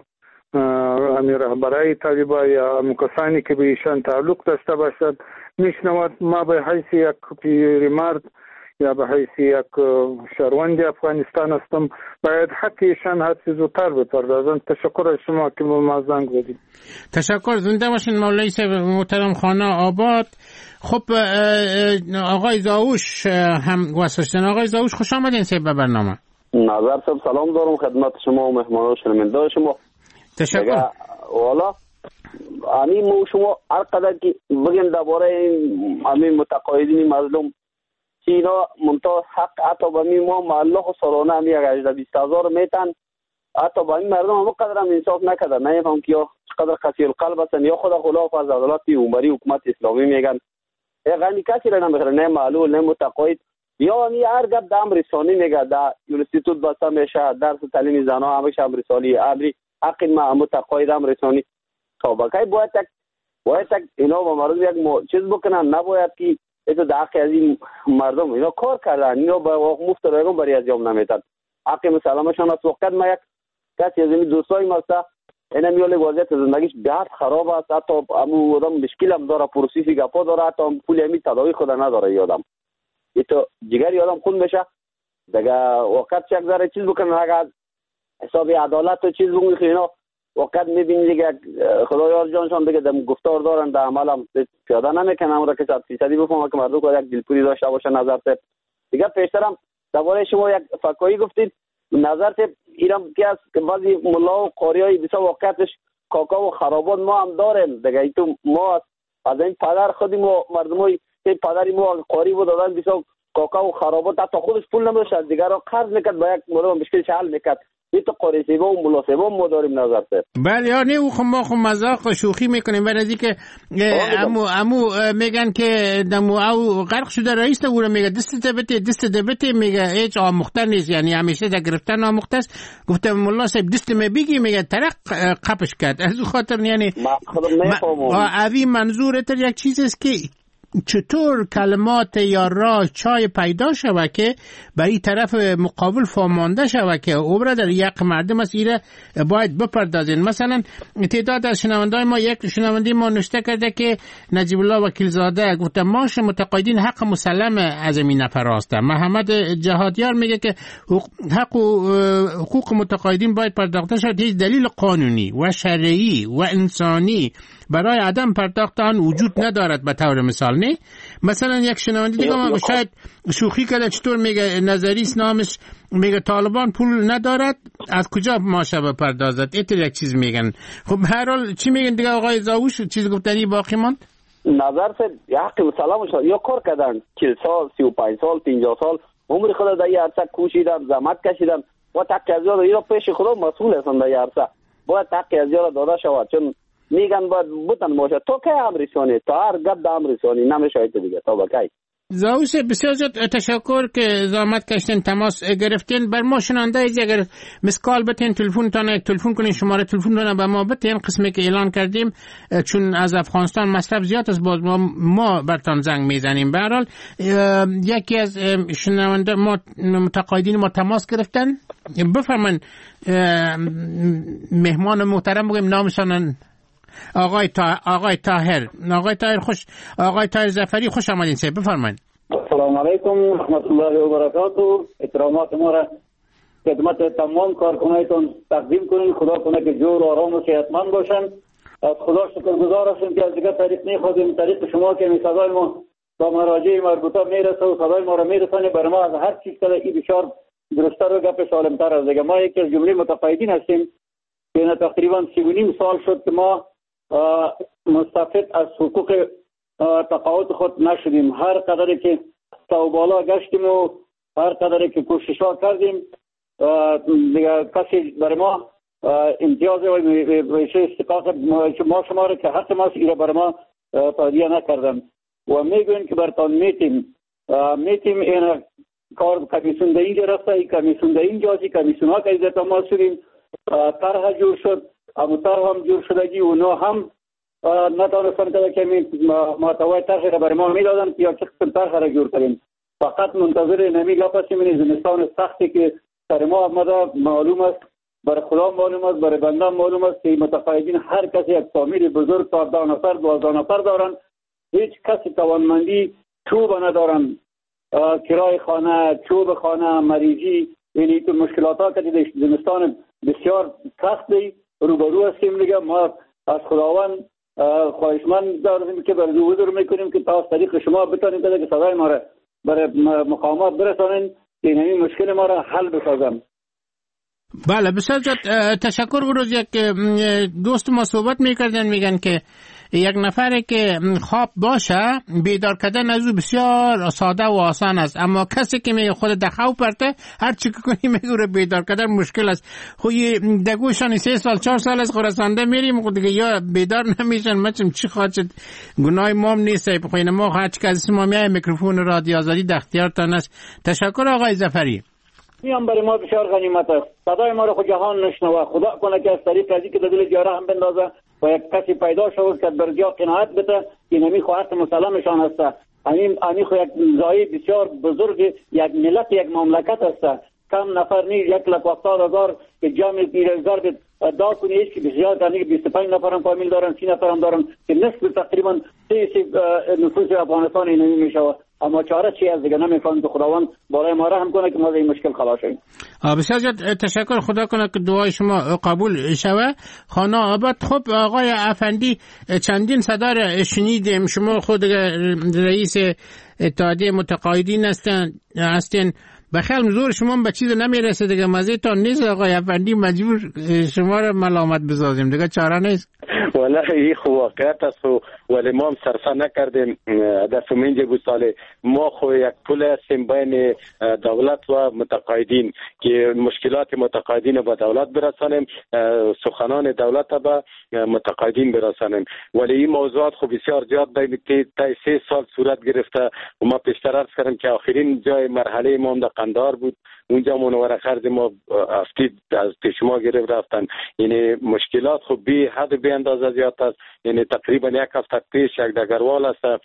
Speaker 14: همین رهبرای طالبان یا کسانی که به ایشان تعلق داشته باشد میشنود، ما به حیث یک پیرمرد یا به حیث یک شهروند افغانستان هستم، باید حق ایشان هر چیز زودتر بپردازند. تشکر از شما که به ما زنگ زدید.
Speaker 1: تشکر. زنده باشین مولوی صاحب محترم خانه آباد. خب آقای زاوش هم واسه آقای زاوش خوش آمدین صاحب به برنامه.
Speaker 15: نظر صاحب سلام دارم خدمت شما و مهمانان و شنونده شما.
Speaker 1: تشکر.
Speaker 15: والا امی مو شما هر قدر که بگیم درباره امی متقاعدین مظلوم که اینا منتها حق حتی به می ما معلق و سالانه همی یک هجده بیست هزار میتن، حتی به این مردم هم قدر هم انصاف نکردن. نمیفهم که یا قدر قسی القلب هستن یا خود خلاف از عدالت عمری حکومت اسلامی میگن. یعنی کسی را نمیخوره، نه معلول نه متقاعد، یا همی هر گپ دام رسانی میگه. در یونیورسیتوت بسته میشه، درس تعلیم زنها همیشه هم رسالی امری حق ما متقاعد هم رسانی. تا بقای باید تک باید تک اینا با مردم یک چیز بکنن، نباید که ایتو در حق از این مردم اینا کار کردن، اینا با مفت رایگان برای از جام نمیتن. حق مسلمشان از وقت ما یک کسی از این دوستای ماستا اینا میاله وضعیت زندگیش بهت خراب است، حتی امو آدم مشکل هم داره، پروسیسی گپا داره، حتی پول امی تداوی خود نداره. یادم ایتو جگری آدم خون بشه دیگه وقت چک داره چیز بکنن، اگر حساب عدالت و چیز بگوی اینا وقت میبینی دیگه خدایا جانشان دیگه دم گفتار دارن، در عمل هم پیاده نمیکنن. اون را که صد فیصدی بفهمه که مردم کو یک دلپوری داشته باشه. نظر ته دیگه پیشترم درباره شما یک فکایی گفتید، نظر ته ایران که از بعضی ملا و قاریای بسیار واقعیتش کاکا و خرابات ما هم داریم دیگه. ایتو ما از این پدر خودی ما مردمای که پدری ما قاری بود دادن بسیار کاکا و خرابات، حتی خودش پول نمیداشت، دیگه را قرض میکرد با یک مردم مشکلش حل میکرد. ایتو قاری سیبا و ملا سیبا ما داریم. نظر ته
Speaker 1: بله یا نه خو ما خو مذاق و شوخی میکنیم، ولی از اینکه امو امو میگن که دمو او غرق شده رئیس او رو میگه دست دبته دست دبته میگه هیچ آموخته نیست، یعنی همیشه در گرفتن آموخته است. گفتم ملا صاحب دست می بگی میگه طرق قپش کرد. از خاطر یعنی اوی منظور تر یک چیز است که چطور کلمات یا راه چای پیدا شود که برای طرف مقابل فامانده شود که او را در یک مردم است ایره باید بپردازین. مثلا تعداد از شنوندای ما، یک شنونده ما نوشته کرده که نجیب الله وکیلزاده گفته ماش متقاعدین حق مسلم از این نفر است. محمد جهادیار میگه که حق و حقوق متقاعدین باید پرداخته شود، هیچ دلیل قانونی و شرعی و انسانی برای عدم پرداخت آن وجود ندارد. به طور مثال نه مثلا یک شنونده دیگه ما شاید شوخی کرده، چطور میگه نظریس نامش میگه طالبان پول ندارد از کجا ماشه بپردازد، اینطور یک چیز میگن. خب هر حال چی میگن دیگه آقای زاوش؟ چیز گفتنی باقی ماند؟
Speaker 15: نظر سے حق مسلمش یا کار کردن چهل سال سی و پنج سال پنجاه سال عمر خود در این عرصه کوشیدن، زحمت کشیدن و حق از یاد اینا پیش خدا مسئول هستند. در این عرصه باید حق از یاد داده شود، چون میگن باید بودن باشه. تو که امریسانی تا هر گپ د امریسانی نمیشه دیگه. تا بکی
Speaker 1: زاوش بسیار زیاد تشکر که زحمت کشتین تماس گرفتین. بر ما شنونده ایز اگر مسکال بتین تلفن تانه تلفن کنین، شماره تلفن تانه به ما بتین. قسمی که اعلان کردیم چون از افغانستان مصرف زیاد است باز ما, ما برتان زنگ میزنیم. به هر حال یکی از شنونده ما متقاعدین ما تماس گرفتن. بفرمایید مهمان محترم بگیم نامشان. آقای تا آقای طاهر آقای طاهر خوش آقای طاهر ظفری خوش آمدین. سه بفرمایید.
Speaker 16: سلام السلام علیکم رحمت الله و برکاته. احترامات ما را خدمت تمام کارکنایتان تقدیم کنین. خدا کنه که جور و آرام و صحتمند باشن. از خدا شکرگزار هستیم که از دیگر طریق نمیخوایم، طریق شما که می صدای ما با مراجع مربوطه میرسه و صدای ما را میرسانه. برای ما از هر چیز که این بسیار درست‌تر و گپ سالم‌تر است. دیگه ما یکی از جمله متقاعدین هستیم که تقریبا سی و نیم سال شد که ما مستفید از حقوق تقاعد خود نشدیم. هر قدری که تا بالا گشتیم و هر قدری که کوشش ها کردیم دیگه کسی برای ما امتیاز و استحقاق ما شما را که حق ماست ایره برای ما تادیه نکردن و میگوین که برتان میتیم میتیم این کار کمیسون ده اینجا رفته، این کمیسون ده اینجا سی کمیسون ها که ایزت ما شدیم طرح جور شد، اما طرح هم جور شدگی و نو هم نتانستن که کمی محتوای طرح را برای ما میدادن یا چه قسم طرح را جور کردیم. فقط منتظر نمی لپسیم این زمستان سختی که سر ما آمده معلوم است، برای خدا معلوم است، برای بنده معلوم است که متقاعدین هر کسی یک فامیل بزرگ تا ده نفر دوازده نفر دارن، هیچ کسی توانمندی چوب ندارن، کرای خانه، چوب خانه، مریضی، یعنی تو مشکلات ها که در زمستان بسیار سختی روبرو هستیم. دیگه ما از خداوند خواهشمند داریم که برای حضور میکنیم که تا از طریق شما بتانیم که صدای ما را برای مقامات برسانین که این مشکل ما را حل بسازن.
Speaker 1: بله بسیار تشکر. بروز یک دوست ما صحبت میکردن میگن که یک نفری که خواب باشه بیدار کردن از او بسیار ساده و آسان است، اما کسی که میگه خود دخو پرته هر چی که کنی میگه بیدار کردن مشکل است. خوی دگوشان سه سال چهار سال از خراسانده میریم خود دیگه یا بیدار نمیشن. مچم چی خواهد شد گناه مام نیست بخوین ما هر چی که از ما میای میکروفون رادیو آزادی در اختیارتان است. تشکر آقای ظفری.
Speaker 16: میام برای ما بسیار غنیمت است. صدای ما را خود جهان نشنوه. خدا کنه که از طریق ازی که دل جاره هم بندازه و یک کسی پیدا شود که بر جا قناعت بده که نمی خواهد مسلمشان است. همین همین خو یک زایی بسیار بزرگ یک ملت یک مملکت است. کم نفر نیست، یک لک هفتاد هزار که جمع بیرزار به دا کنی هیچ که بسیار دارنی که بیست و پنج نفر هم فامیل دارن، سی نفر هم دارن که نصف تقریبا سی سی نفوس افغانستان اینمی میشود. اما چاره چی از دیگه نمیفهم که خداوند بالای ما رحم کنه که ما از این مشکل خلاص شیم.
Speaker 1: بسیار زیاد تشکر. خدا کنه که دعای شما قبول شوه. خانه آباد. خب آقای افندی چندین صدا را شنیدیم، شما خود رئیس اتحادیه متقاعدین هستن هستین بخیال زور شما به چیز نمیرسه دیگه، مزه تا نیست آقای افندی مجبور شما را ملامت بسازیم دیگه، چاره نیست.
Speaker 2: والله این خو واقعیت است ولی ما هم صرفه نکردیم. در سومینج بود سال ما خو یک پل هستیم بین دولت و متقاعدین که مشکلات متقاعدین به دولت برسانیم، سخنان دولت به متقاعدین برسانیم. ولی این موضوعات خو بسیار زیاد دیگه تا سه سال صورت گرفته و ما پیشتر عرض کردم که آخرین جای مرحله ما در قندهار بود، اونجا منور خرج ما افتید از شما گرفت رفتن. یعنی مشکلات خو بی حد بی اندازه زیاد است. یعنی تقریبا یک هفته پیش یک دگروال است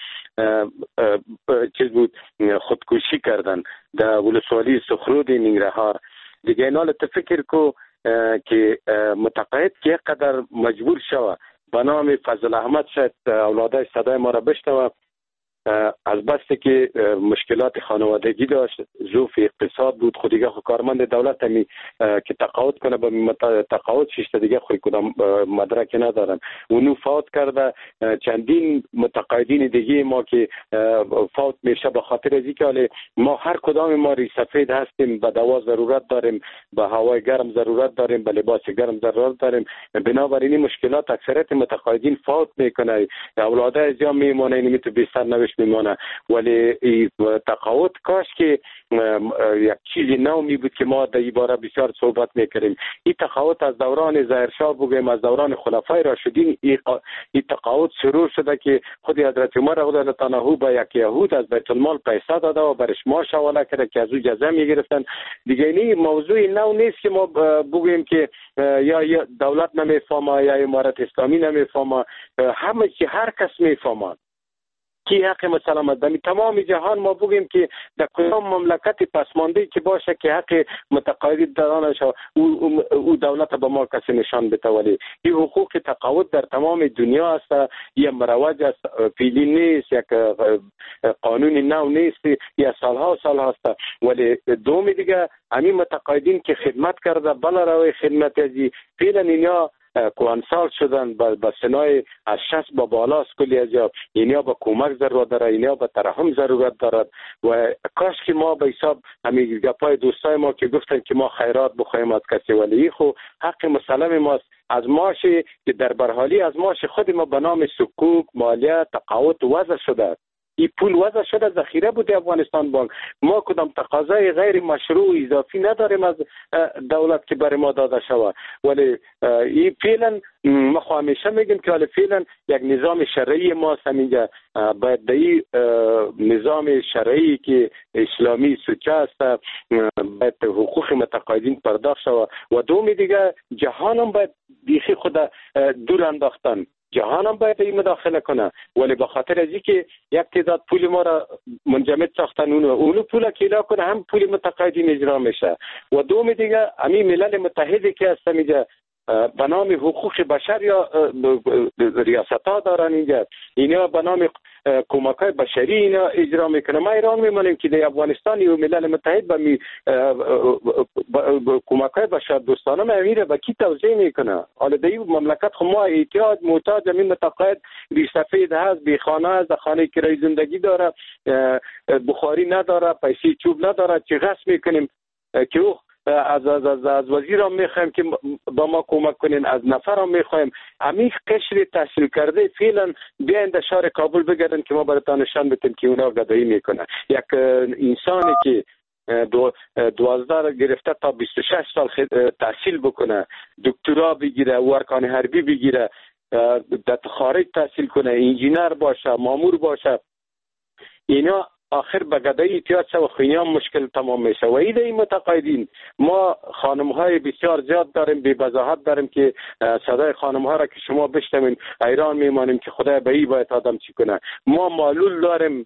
Speaker 2: چیز بود خودکشی کردن در ولسوالی سخرود ننگرهار دیگه. اینا تو فکر کو که متقاعد که قدر مجبور شوه به نام فضل احمد شاید اولادای صدای ما را بشنوه، از بسته که مشکلات خانوادگی داشت، ظروف اقتصاد بود، خود دیگه خود کارمند دولت همی که تقاعد کنه به تقاعد شیشته دیگه خود کدام مدرک ندارن. اونو فوت کرده. چندین متقاعدین دیگه ما که فوت میشه به خاطر از اینکه ما هر کدام ما ری سفید هستیم، به دوا ضرورت داریم، به هوای گرم ضرورت داریم، به لباس گرم ضرورت داریم. بنابراین این مشکلات اکثریت متقاعدین فوت میکنه، اولادای از جا میمونه، اینی تو بیشتر نوش میمونه. ولی تقاعد کاش که یک چیزی نو می بود که ما در این باره بسیار صحبت میکردیم. این تقاعد از دوران ظاهرشاه بگویم، از دوران خلفای راشدین این تقاعد شروع شده که خود حضرت عمر رضی الله عنه به یک یهود از بیت المال پیسه داده و برش ماش حواله کرده که از او جزا میگرفتن دیگه. این موضوع نو نیست که ما بگویم که یا دولت نمیفهمه یا امارت اسلامی نمیفهمه، همه چی هر کس میفهمه. کی حق مسلمت در تمام جهان ما بگیم که در کدام مملکت پسمانده که باشه که حق متقاعد درانش او, او دولت به ما کسی نشان بده، ولی این حقوق تقاعد در تمام دنیا است، یا مروج است، پیلی نیست، یک قانون نو نیست، یا سالها و سالها است. ولی دوم دیگه همین متقاعدین که خدمت کرده بلا روی خدمت ازی فعلا اینا کوانسال شدن با سنای از شصت با بالا است، کلی از جا اینا با کمک ضرورت داره، اینا با ترحم ضرورت دارد. و کاش که ما به حساب همین گپای دوستای ما که گفتن که ما خیرات بخوایم از کسی، ولی خو حق مسلم ماست از ماش که در برحالی از ماش خود ما به نام سکوک مالیه تقاعد وضع شده. این پول وضع شده ذخیره بوده افغانستان بانک. ما کدام تقاضای غیر مشروع اضافی نداریم از دولت که برای ما داده شود، ولی این فعلا ما همیشه میگیم که ولی فعلا یک نظام شرعی ما همینجا باید در این نظام شرعی که اسلامی سوچه است باید حقوق متقاعدین پرداخت شود. و دومی دیگه جهان هم باید بیخی خود دور انداختن، جهان هم باید این مداخله کنه، ولی به خاطر از اینکه یک تعداد پول ما را منجمد ساختن اونو اونو پول کیلا کنه هم پول متقاعدین اجرا میشه. و دوم دیگه همین ملل متحدی که هستن اینجا به نام حقوق بشر یا ریاست ها دارن اینجا، اینا به نام کمک های بشری اینا اجرا میکنه. ما ایران میمانیم که در افغانستان و ملل متحد به می کمک های بشر دوستانه میره با کی توزیع میکنه. حالا در این مملکت خو ما احتیاج محتاج همین متقاعد ریسفید هست، بی خانه هست، در خانه کرای زندگی داره، بخاری نداره، پیسه چوب نداره، چی غصب میکنیم که از از از, از وزیر هم میخوایم که با ما کمک کنین، از نفر هم میخوایم. همین قشر تحصیل کرده فعلا بیاین در شهر کابل بگردن که ما براتون نشان بدیم که اونا گدایی میکنه. یک انسانی که دو دوازده گرفته تا بیست و شش سال تحصیل بکنه، دکترا بگیره، ارکان حربی بگیره، در خارج تحصیل کنه، انجینر باشه، مامور باشه، اینا آخر به گدایی احتیاج شد و خیلی هم مشکل تمام میشه. و ایده این متقاعدین ما خانم های بسیار زیاد داریم، بی وضاحت داریم که صدای خانم ها را که شما بشنوین حیران میمانیم که خدای به این باید آدم چی کنه. ما معلول داریم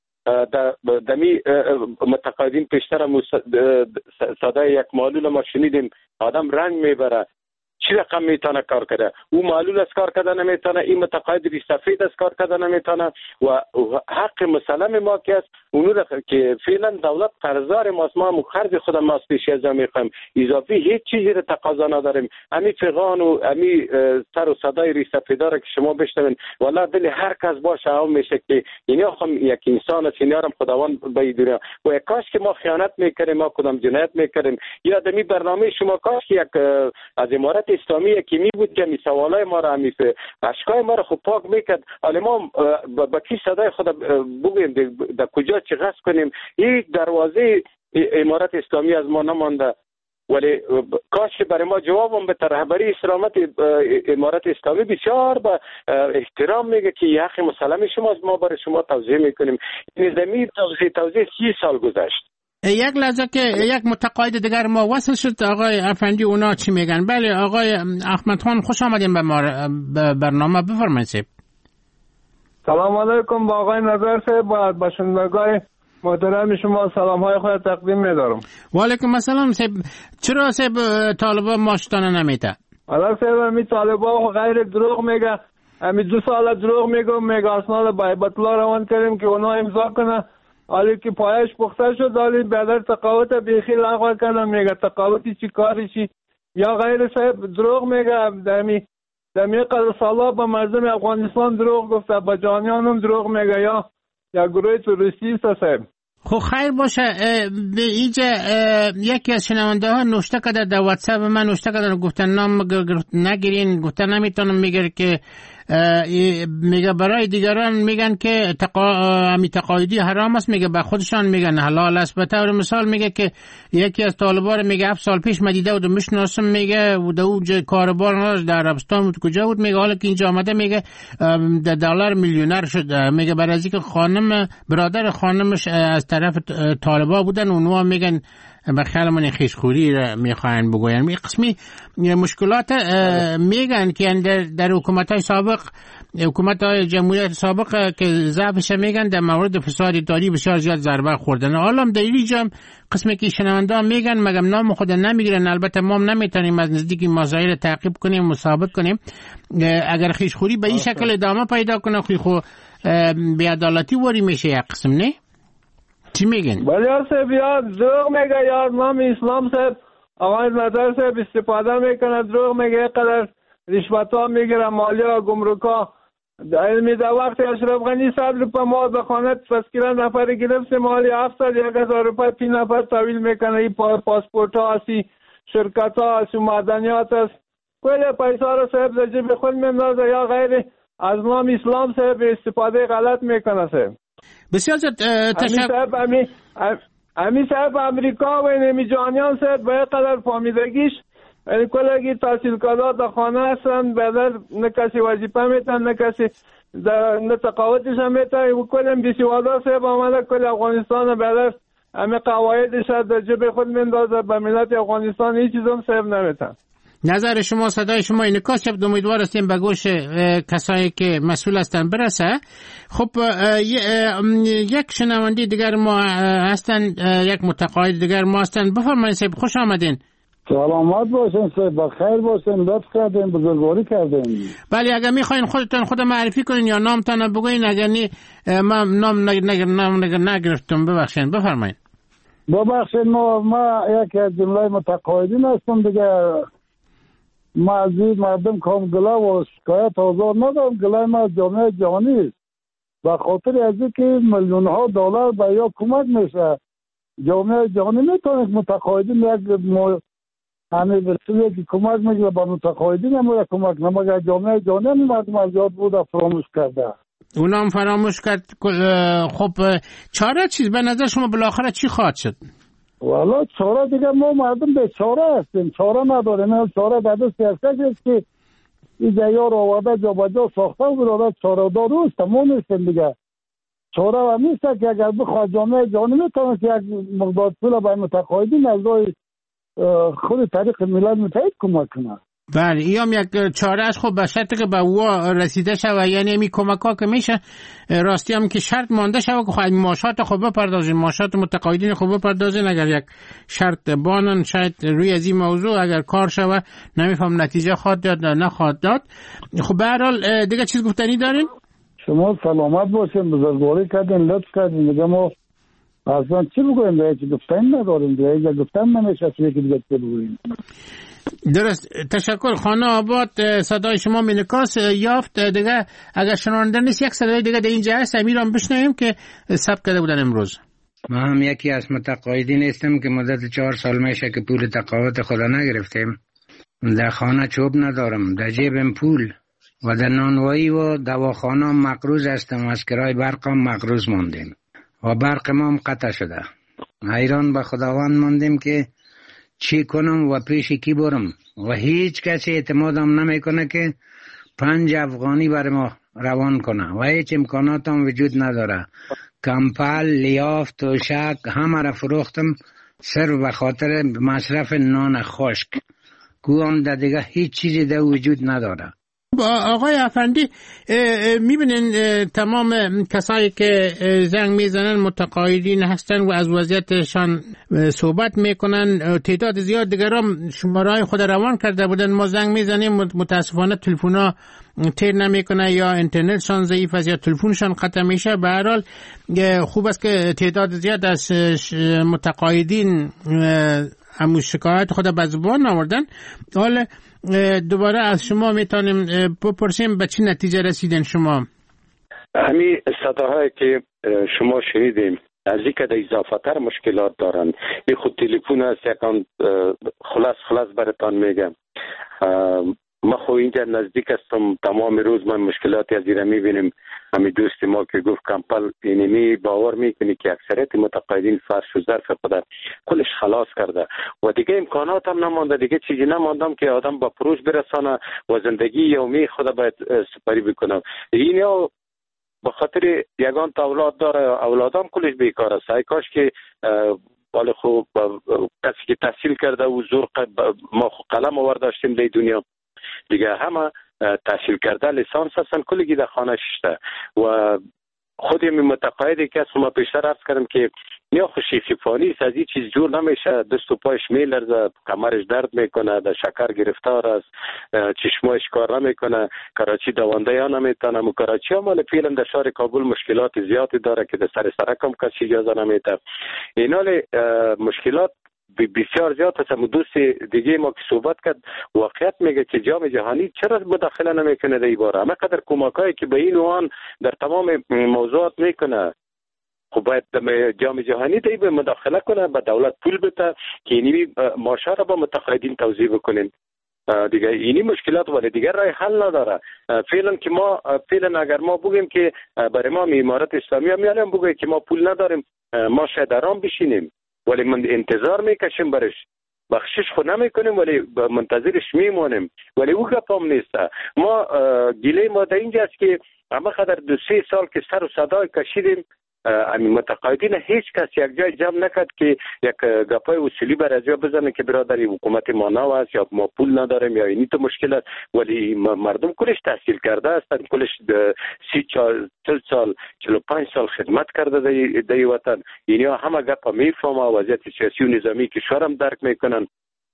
Speaker 2: دمی متقاعدین پیشتر صدای یک معلول ما شنیدیم آدم رنگ میبره. چی رقم میتونه کار کرده؟ او معلول از کار کرده نمیتونه، این متقاعد ری سفید از کار کرده نمیتونه. و حق مسلم ما که است اونو که فعلا دولت قرضدار ماست، ما خرج خود ما پیش از میخوایم، اضافی هیچ چیزی رو تقاضا نداریم. همین فقان و همین سر و صدای ری سفیدا را که شما بشنوین والله دل هر کس باشه هم میشه که اینا هم یک انسان است، اینا هم خداوند بایدونه. و کاش که ما خیانت میکردیم، ما کدام جنایت میکردیم. یا دمی برنامه شما کاش که یک از امارت اسلامی که می بود که می سوالای ما را می اشکای ما را خوب پاک میکرد. حالا ما با کی صدای خود بگویم در کجا چه غصب کنیم؟ یک دروازه امارت اسلامی از ما نمانده، ولی کاش که برای ما جواب هم به رهبری سلامت امارت اسلامی بسیار با احترام میگه که یه حق مسلم شماست، ما برای شما توضیح میکنیم. این زمین توضیح توضیح سی سال گذشت.
Speaker 1: یک لحظه که یک متقاعد دیگر ما وصل شد. آقای افندی اونا چی میگن؟ بله آقای احمد خان خوش آمدین به ما برنامه، بفرمایید.
Speaker 17: سلام علیکم با آقای نظر صاحب، با شنوندگان محترم شما سلام های خود تقدیم می‌دارم.
Speaker 1: و علیکم السلام صاحب. چرا صاحب طالبان ماشتانه نمیده؟
Speaker 17: حالا صاحب می طالبان غیر دروغ میگه، می دو سال دروغ میگه، میگه اسناد بایبت الله روان کردیم که اونا امضا کنه، حالی که پایش پخته شد، حالی بدر تقاوت بیخی لغو کردم، میگه تقاوتی چی کارشی یا غیر صاحب دروغ میگه. دمی دمی قدر سالا با مردم افغانستان دروغ گفته، با جانیان هم دروغ میگه یا یا گروه توریستی صاحب.
Speaker 1: خب خیر باشه. به اینجا یکی از شنونده ها نوشته کرده در واتساپ من، نوشته کرده گفتن نام نگیرین، گفتن نمیتونم، میگه که میگه برای دیگران میگن که تقا... امی تقاعدی حرام است، میگه به خودشان میگن حلال است. به طور مثال میگه که یکی از طالبان میگه هفت سال پیش مدیده بود و میشناسم، میگه و اونجا کاربار در عربستان بود کجا بود، میگه حالا که اینجا آمده میگه در دلار میلیونر شده، میگه برای اینکه خانم برادر خانمش از طرف طالبا بودن، اونها میگن به خیالمون خیشخوری را میخواین بگوین. می قسمی مشکلات میگن که در, در حکومت های سابق، حکومت های جمهوریت سابق که ضعفش میگن در مورد فساد اداری بسیار زیاد ضربه خوردن. حالا در اینجا قسمی که شنونده میگن مگم نام خود نمیگیرن. البته ما نمیتونیم از نزدیکی مسائل تعقیب کنیم، مصاحبت کنیم. اگر خیشخوری به این شکل ادامه پیدا کنه خو بی‌عدالتی وری میشه یک قسم، نه؟ چی میگن؟
Speaker 17: ولی صاحب یاد دروغ میگه، یاد نام اسلام صاحب آقای نظر صاحب استفاده میکنه، دروغ میگه، قدر رشوت ها میگیره، مالیه و گمرک ها. علمی در وقت اشرف غنی صد روپه ما به خانه تذکیره نفر گرفت مالی هفتصد یک هزار روپه پی نفر تحویل میکنه. این پاسپورت ها هستی، شرکت ها هستی، معدنیات هست، کل پیسا رو صاحب در جیب خود میندازه یا غیر از نام اسلام صاحب استفاده غلط میکنه صاحب.
Speaker 1: بسیار زد تشکر.
Speaker 17: امی امی صاحب امریکا و نمی جانیان صاحب به قدر فامیدگیش یعنی کلگی تحصیل کردات در خانه هستن، بدر نه کسی وظیفه میتن، نه کسی نه تقاوتش هم میتن. و کل بیسی وادا صاحب آمده کل افغانستان بدر همه قواعدش در جب خود میندازه، به ملت افغانستان هیچ چیز هم صاحب نمیتن.
Speaker 1: نظر شما، صدای شما انعکاس شد. امیدوار هستیم به گوش کسایی که مسئول هستن برسه. خب یک شنونده دیگر ما هستن، یک متقاعد دیگر ما هستن. بفرمایید صاحب، خوش آمدین.
Speaker 18: سلامت باشین صاحب، بخیر باشین، لطف کردین، بزرگواری کردین.
Speaker 1: بله، اگر میخواین خودتون خود معرفی کنین یا نامتون بگوین. اگر نی ما نام نام نگرفتم ببخشید، بفرمایید.
Speaker 18: ببخشید ما ما یکی از جمله متقاعدین هستم دیگه. ما از این مردم کام گله و شکایت آزار ندارم. گله ما از جامعه جهانی است. به خاطر از اینکه میلیون ها دلار به یا کمک میشه، جامعه جهانی میتونه متقاعدین یک م... همه برسولی که کمک میگه به متقاعدین هم یک کمک نمگه جامعه جهانی هم مردم از یاد بوده فراموش کرده.
Speaker 1: اونا هم فراموش کرد. خب چاره چیز به نظر شما بالاخره چی خواهد شد؟
Speaker 18: والا چاره دیگه ما مردم به چاره هستیم، چاره نداریم. چاره بعد از سیاست است که این جایار آورده جا با جا ساخته و براده چاره دار روست تمام نیستیم دیگه. چاره هم نیست که اگر بخواد جامعه جهانی میتونه که یک مقدار پول به متقاعدین از روی خود طریق ملل متحد کمک کنه.
Speaker 1: بله، این هم یک چاره است. خب به شرطی که به او رسیده شود، یعنی می کمک ها که میشه راستی هم که شرط مانده شود که خواهد ماشات خوب بپردازین، ماشات متقاعدین خوب بپردازین. اگر یک شرط بانن شاید روی از این موضوع اگر کار شود، نمیفهم نتیجه خواهد داد یا نخواهد داد. خب به هر حال دیگه چیز گفتنی دارین؟
Speaker 18: شما سلامت باشین، بزرگواری کردین، لطف کردین. دیگه ما اصلا چی بگویم دیگه؟ چی گفتن نداریم دیگه. اگر گفتن نمیشه چی که دیگه بگویم.
Speaker 1: درست، تشکر. خانه آباد صدای شما منعکاس یافت. دیگه اگر شنونده نیست یک صدای دیگه در اینجا هست، امیرم بشنویم که ثبت کرده بودن امروز.
Speaker 19: ما هم یکی از متقاعدین هستم که مدت چهار سال میشه که پول تقاعد خدا نگرفتیم. در خانه چوب ندارم، در جیبم پول و در نانوایی و دواخانه مقروض هستم، از کرای برقم مقروض ماندیم و برق ما هم قطع شده. حیران به خداوند ماندیم که چی کنم و پیش کی برم و هیچ کسی اعتمادم نمیکنه که پنج افغانی بر ما روان کنه و هیچ امکانات هم وجود نداره. کمپل، لیاف، توشک همه را فروختم صرف به خاطر مصرف نان خشک. گویم در دیگه هیچ چیزی در وجود نداره.
Speaker 1: آقای افندی، میبینین تمام کسایی که زنگ میزنن متقاعدین هستن و از وضعیتشان صحبت میکنن. تعداد زیاد دیگران شماره‌های خود روان کرده بودن. ما زنگ میزنیم متاسفانه تلفن‌ها تیر نمیکنه، یا اینترنتشان ضعیف است یا تلفنشان قطع میشه. به هر حال خوب است که تعداد زیاد از متقاعدین همون شکایت خود به زبان آوردن. حالا دوباره از شما میتونیم بپرسیم به چه نتیجه رسیدن شما؟
Speaker 2: همین صداهایی که شما شنیدیم از این که در اضافه تر مشکلات دارن. این خود تلفن هست یکان خلاص خلاص براتان میگم. ما خو اینجا نزدیک هستم، تمام روز من مشکلاتی از ایره میبینیم. همین دوست ما که گفت کمپل اینمی باور میکنی که اکثریت متقاعدین فرش و ظرف خود کلش خلاص کرده و دیگه امکانات هم نمانده، دیگه چیزی نماندم که آدم با پروژ برسانه و زندگی یومی خود باید سپری بکنم. این یا به خاطر یگان تا اولاد داره، اولادام کلش بیکار است. ای کاش که ولی خب کسی که تحصیل کرده و زور ما قلم آورد داشتیم در دنیا دیگه، همه تحصیل کرده لیسانس هستن کلگی در خانه شده و خودی متقاعدی که ما پیشتر عرض کردم که یا خوشی خفانی است، از این چیز جور نمیشه، دست و پایش میلرزه، کمرش درد میکنه، در شکر گرفتار است، چشمایش کار نمیکنه، کراچی دوانده یا نمیتونه. و کراچی هم ولی فعلا در شهر کابل مشکلات زیادی داره که در سر سرک هم کسی اجازه نمیده. اینال مشکلات بسیار زیاد هست. دوست دیگه ما که صحبت کرد واقعیت میگه که جام جهانی چرا مداخله نمیکنه در این باره؟ همه قدر کمکایی که به این و آن در تمام موضوعات میکنه، خب باید جام جهانی دی به مداخله کنه، به دولت پول بده که اینی ماشه را با متقاعدین توزیع بکنین دیگه. اینی مشکلات ولی دیگر راه حل نداره. فعلا که ما فعلا اگر ما بگیم که برای ما امارت اسلامی هم میالیم بگیم که ما پول نداریم، ما شاید آرام بشینیم ولی من انتظار میکشیم برش، بخشش خود نمیکنیم ولی منتظرش میمونیم، ولی او گپ هم نیست. ما گله ما در اینجاست که اما قدر دو سه سال که سر و صدای کشیدیم، امی متقاعدین هیچ کس یک جای جمع نکرد که یک گپای اصولی بر از یا بزنه که برادری حکومت ما نو است یا ما پول نداریم یا اینی تو مشکل است. ولی مردم کلش تحصیل کرده هستن، کلش سی چال چل سال چل و پنج سال خدمت کرده در وطن. یعنی همه گپا میفهمه، وضعیت سیاسی و نظامی کشور هم درک میکنن.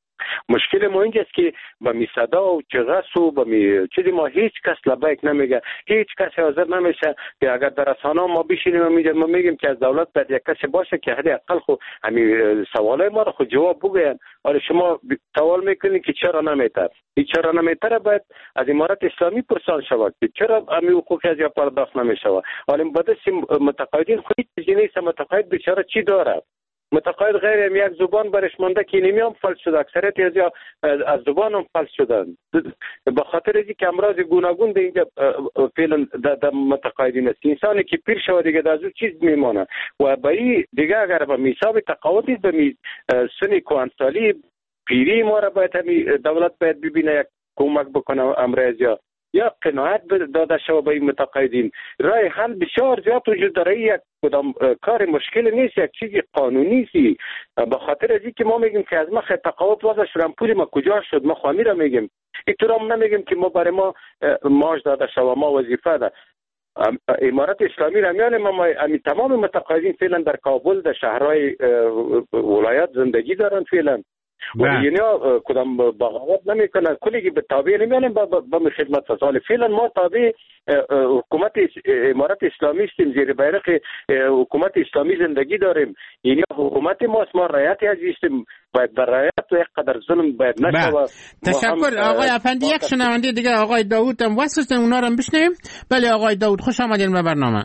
Speaker 2: مشکل ما اینجاست که با می صدا و چغس و با می چیزی ما هیچ کس لبیک نمیگه، هیچ کس حاضر نمیشه که اگر در رسانه ما بشینیم و ما میگیم که از دولت باید یک کسی باشه که حدی اقل خو همین سوالای ما رو خود جواب بگوین. آره شما سوال میکنید که چرا نمیتر، این چرا نمیتر باید از امارت اسلامی پرسان شود که چرا همین حقوقی از یا پرداخت نمیشود. حالا بعد متقاعدین خود چیزی نیست، متقاعد بیچاره چی داره؟ متقاعد غیر هم یک زبان برش مانده که اینمی هم فلج شده، اکثریت از یا از زبان هم فلج شدن به خاطر اینکه که امراض گوناگون در اینجا فعلا در متقاعدین است. انسانی که پیر شود دیگه در از اون چیز میمانه و به این دیگه اگر به میثاق تقاعد نیست، به می سن کهنسالی پیری ما را باید همی دولت باید ببینه یک کمک بکنه امراض یا یا قناعت داده شود به این متقاعدین. راه حل بسیار زیاد وجود داره، یک کدام کار مشکل نیست، یک چیزی قانونی است. به خاطر از اینکه ما میگیم که از ما خیلی تقاعد وضع شدن، پول ما کجا شد، ما خوامی را میگیم، اینطور هم نمیگیم که ما برای ما معاش داده شود، ما وظیفه ده. امارت اسلامی را میانه ما امی تمام متقاعدین فعلا در کابل در شهرهای ولایت زندگی دارن فعلا و اینا کدام بغاوت نمیکنن، کلیگی به تابع نمیانیم با خدمت فضال. فعلا ما تابع حکومت امارت اسلامی استیم، زیر بیرق حکومت اسلامی زندگی داریم. یعنی حکومت ما ما رعایت عزیزیم، باید بر رعایت و یک قدر ظلم باید نشود.
Speaker 1: تشکر آقای افندی. یک شنونده دیگه آقای داوود هم واسه اونا رو بشنویم. بله آقای داوود خوش آمدین به برنامه.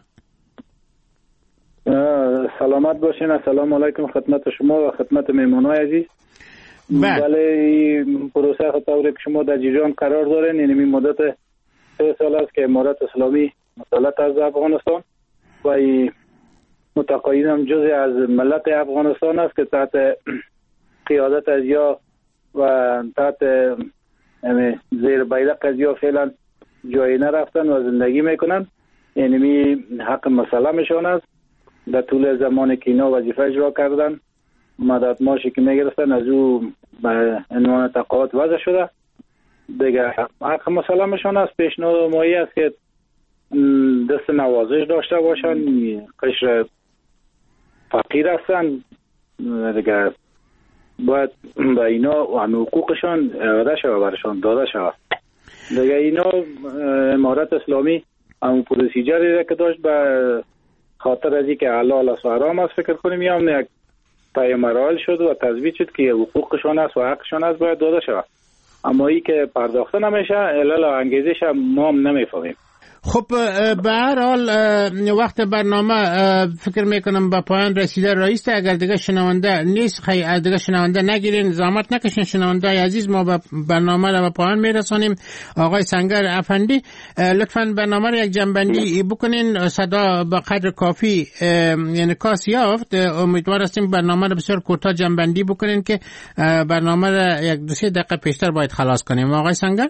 Speaker 20: سلامت باشین. السلام علیکم خدمت شما و خدمت مهمانای عزیز. بله این پروسه خطوری که شما در جریان قرار دارین، یعنی این مدت سه سال است که امارت اسلامی مسلط از افغانستان و این متقاعدین هم جزء از ملت افغانستان است که تحت قیادت از یا و تحت زیر بیرق از یا فعلا جایی نرفتن و زندگی میکنن. یعنی می حق مسلمشان است. در طول زمانی که اینا وظیفه اجرا کردن مدد ماشی که میگرفتن از او به عنوان تقاعد وضع شده دیگه حق مسلمشان است. پیشنهاد مایی است که دست نوازش داشته باشن، قشر فقیر هستن دیگه باید به اینا و حقوقشان اراده شود برشان داده شود دیگه. اینا امارت اسلامی همون پروسیجری را که داشت به خاطر از اینکه حلال است و حرام است فکر کنیم یا هم یک پای مراحل شد و تثبیت شد که حقوقشان است و حقشان است باید داده شود، اما ای که پرداخته نمیشه علل و انگیزش ما هم نمیفهمیم.
Speaker 1: خب به هر حال وقت برنامه فکر میکنم به پایان رسیده. رئیس اگر دیگه شنونده نیست خیلی دیگه شنونده نگیرین، زحمت نکشین شنونده عزیز، ما به برنامه رو به پایان میرسانیم. آقای سنگر افندی لطفاً برنامه رو یک جنبندی بکنین، صدا به قدر کافی یعنی کاس یافت. امیدوار هستیم برنامه رو بسیار کوتاه جنبندی بکنین که برنامه رو یک دو سه دقیقه پیشتر باید خلاص کنیم. آقای سنگر.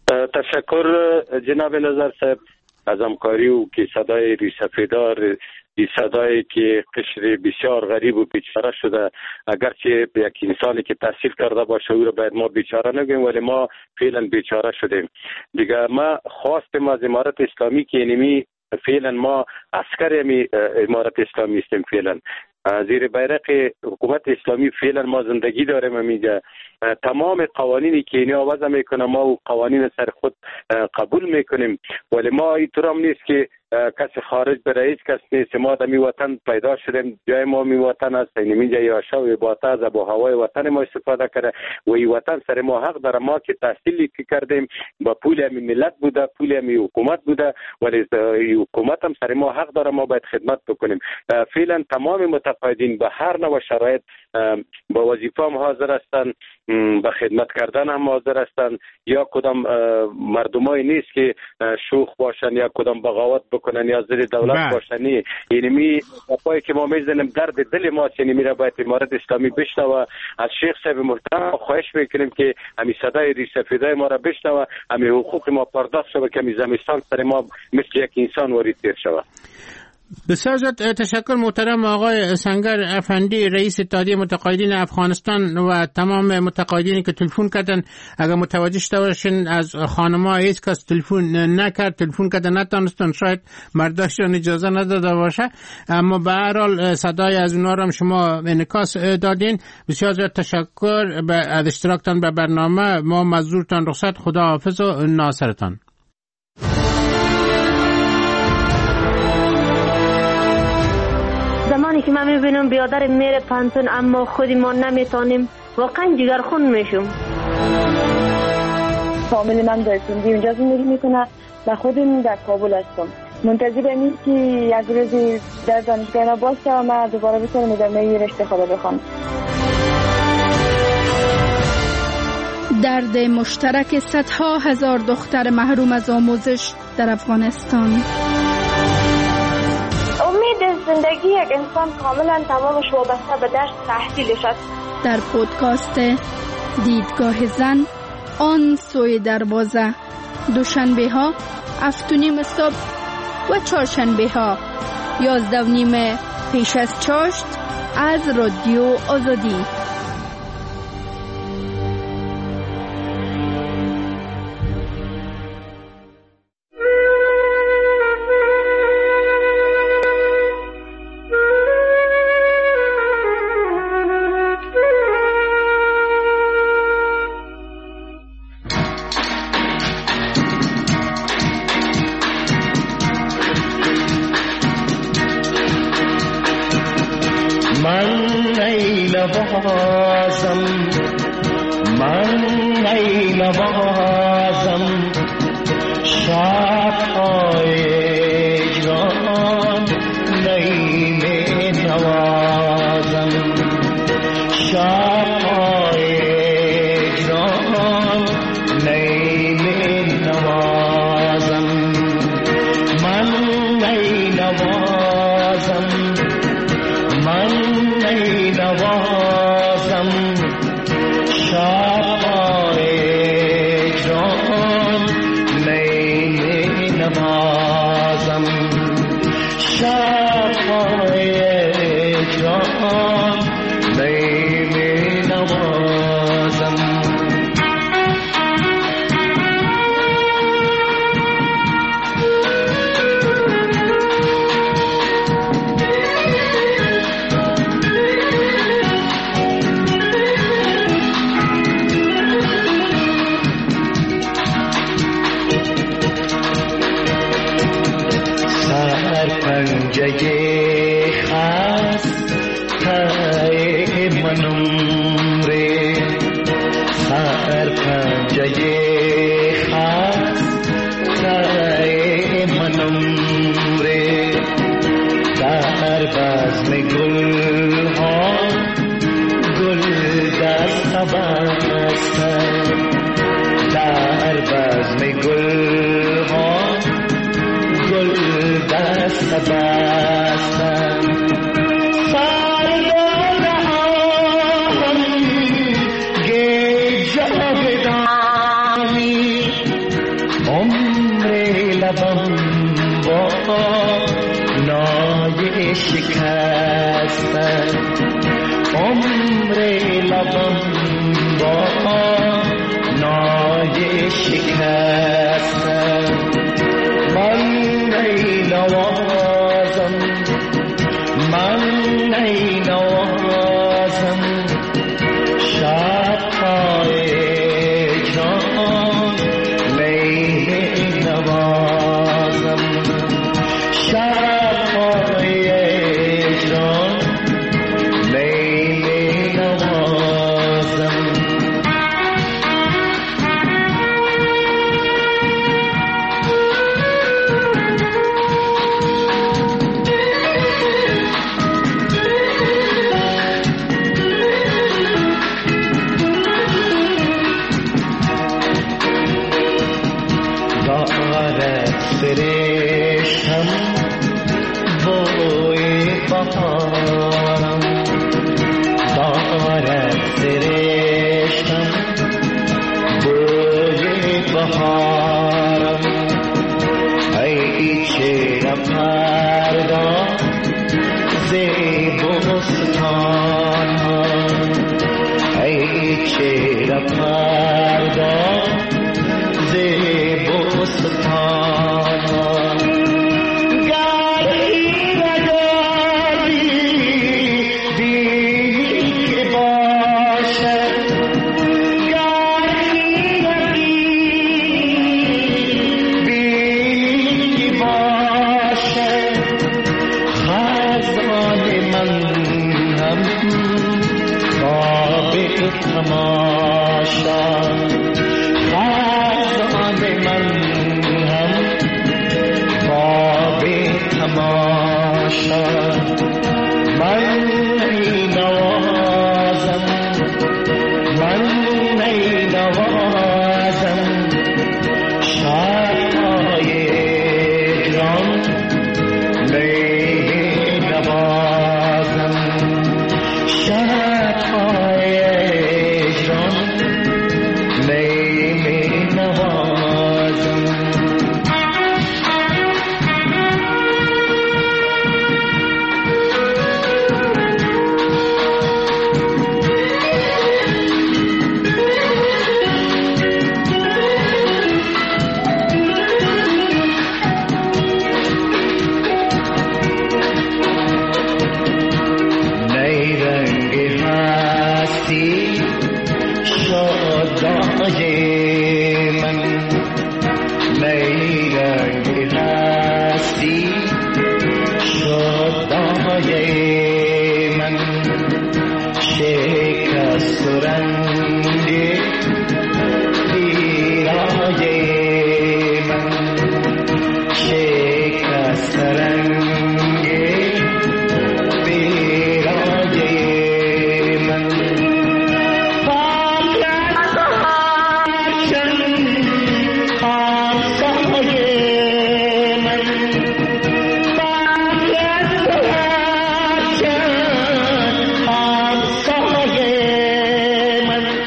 Speaker 2: تشکر جناب نظر صاحب از همکاری و که صدای ریسفیدار این صدایی که قشر بسیار غریب و بیچاره شده، اگرچه یک انسانی که تحصیل کرده باشه او را باید ما بیچاره نگیم، ولی ما فعلا بیچاره شدیم دیگه. ما خواستم از امارت اسلامی که اینمی فعلا ما عسکر امی امارت اسلامی هستیم، فعلا زیر بیرق حکومت اسلامی فعلا ما زندگی داریم. میگه تمام قوانینی که اینا وضع میکنه ما و قوانین سر خود قبول میکنیم، ولی ما اینطور هم نیست که کسی خارج بره، هیچ کس نیست. ما در می وطن پیدا شدیم، جای ما می وطن است، این اینجا یاشا و باتا از آب و هوای وطن ما استفاده کرده و این وطن سر ما حق داره. ما که تحصیلی که کردیم با پول همی ملت بوده، پول همی حکومت بوده، ولی حکومت هم سر ما حق داره، ما باید خدمت بکنیم. فعلا تمام متقاعدین به هر نوع شرایط با وظیفه هم حاضر هستند، به خدمت کردن هم حاضر هستند. یا کدام مردمایی نیست که شوخ باشن یا کدام بغاوت بکنن یا زیر دولت باشن. اینمی پای که ما میزنیم درد دل ما چنین میره، باید امارت اسلامی بشنوه. از شیخ صاحب محترم خواهش میکنیم که همین صدای ریش سفیدای ما را بشنوه، همین حقوق ما پرداخت شود که همین زمستان سر ما مثل یک انسان وارد تیر شود.
Speaker 1: بسیار زیاد تشکر محترم آقای سنگر افندی، رئیس اتحادیه متقاعدین افغانستان و تمام متقاعدینی که تلفن کردن. اگر متوجه شده باشین از خانم‌ها هیچ کس تلفن نکرد، تلفن کرده نتونستن، شاید مرداشون اجازه نداده باشه، اما به هر حال صدای از اونها هم شما انعکاس دادین. بسیار زیاد تشکر از اشتراکتان به برنامه. ما مزدورتان رخصت، خدا حافظ و ناصرتان.
Speaker 21: زمانی که من میبینم بیادر میره پانتون اما خودی ما نمیتونیم، واقعا جگرخون میشم.
Speaker 22: فامیل من در سندی اونجا زندگی میکنه و خودم در کابل هستم. منتظر اینیم که یک روزی در دانشگاه ما باشه و من دوباره بتونم ادامه رشته خدا بخوام.
Speaker 23: درد مشترک صدها هزار دختر محروم از آموزش در افغانستان.
Speaker 21: امید زندگی یک انسان کاملا تمامش وابسته به درس تحصیلش است.
Speaker 23: در پودکاست دیدگاه زن، آن سوی دروازه، دوشنبه ها هفت و نیم صبح و چهارشنبه ها یازده و نیم پیش از چاشت از رادیو آزادی.
Speaker 24: لبم با نای
Speaker 3: شکستن عمر لبم با نای شکستن من ای نوازم من ای نوازم شب‌های جان لیل نوازم شب‌های جان لیل نوازم فرشتم بوی بهارم دارد فرشتم بوی بهارم ای چهره پرداز بستان ها ای چهره پرداز بستان ها تماشا خزان من هم باب تماشا من ای نوازم من ای نوازم شب‌های جان لیل نوازم شب‌های من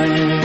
Speaker 3: زن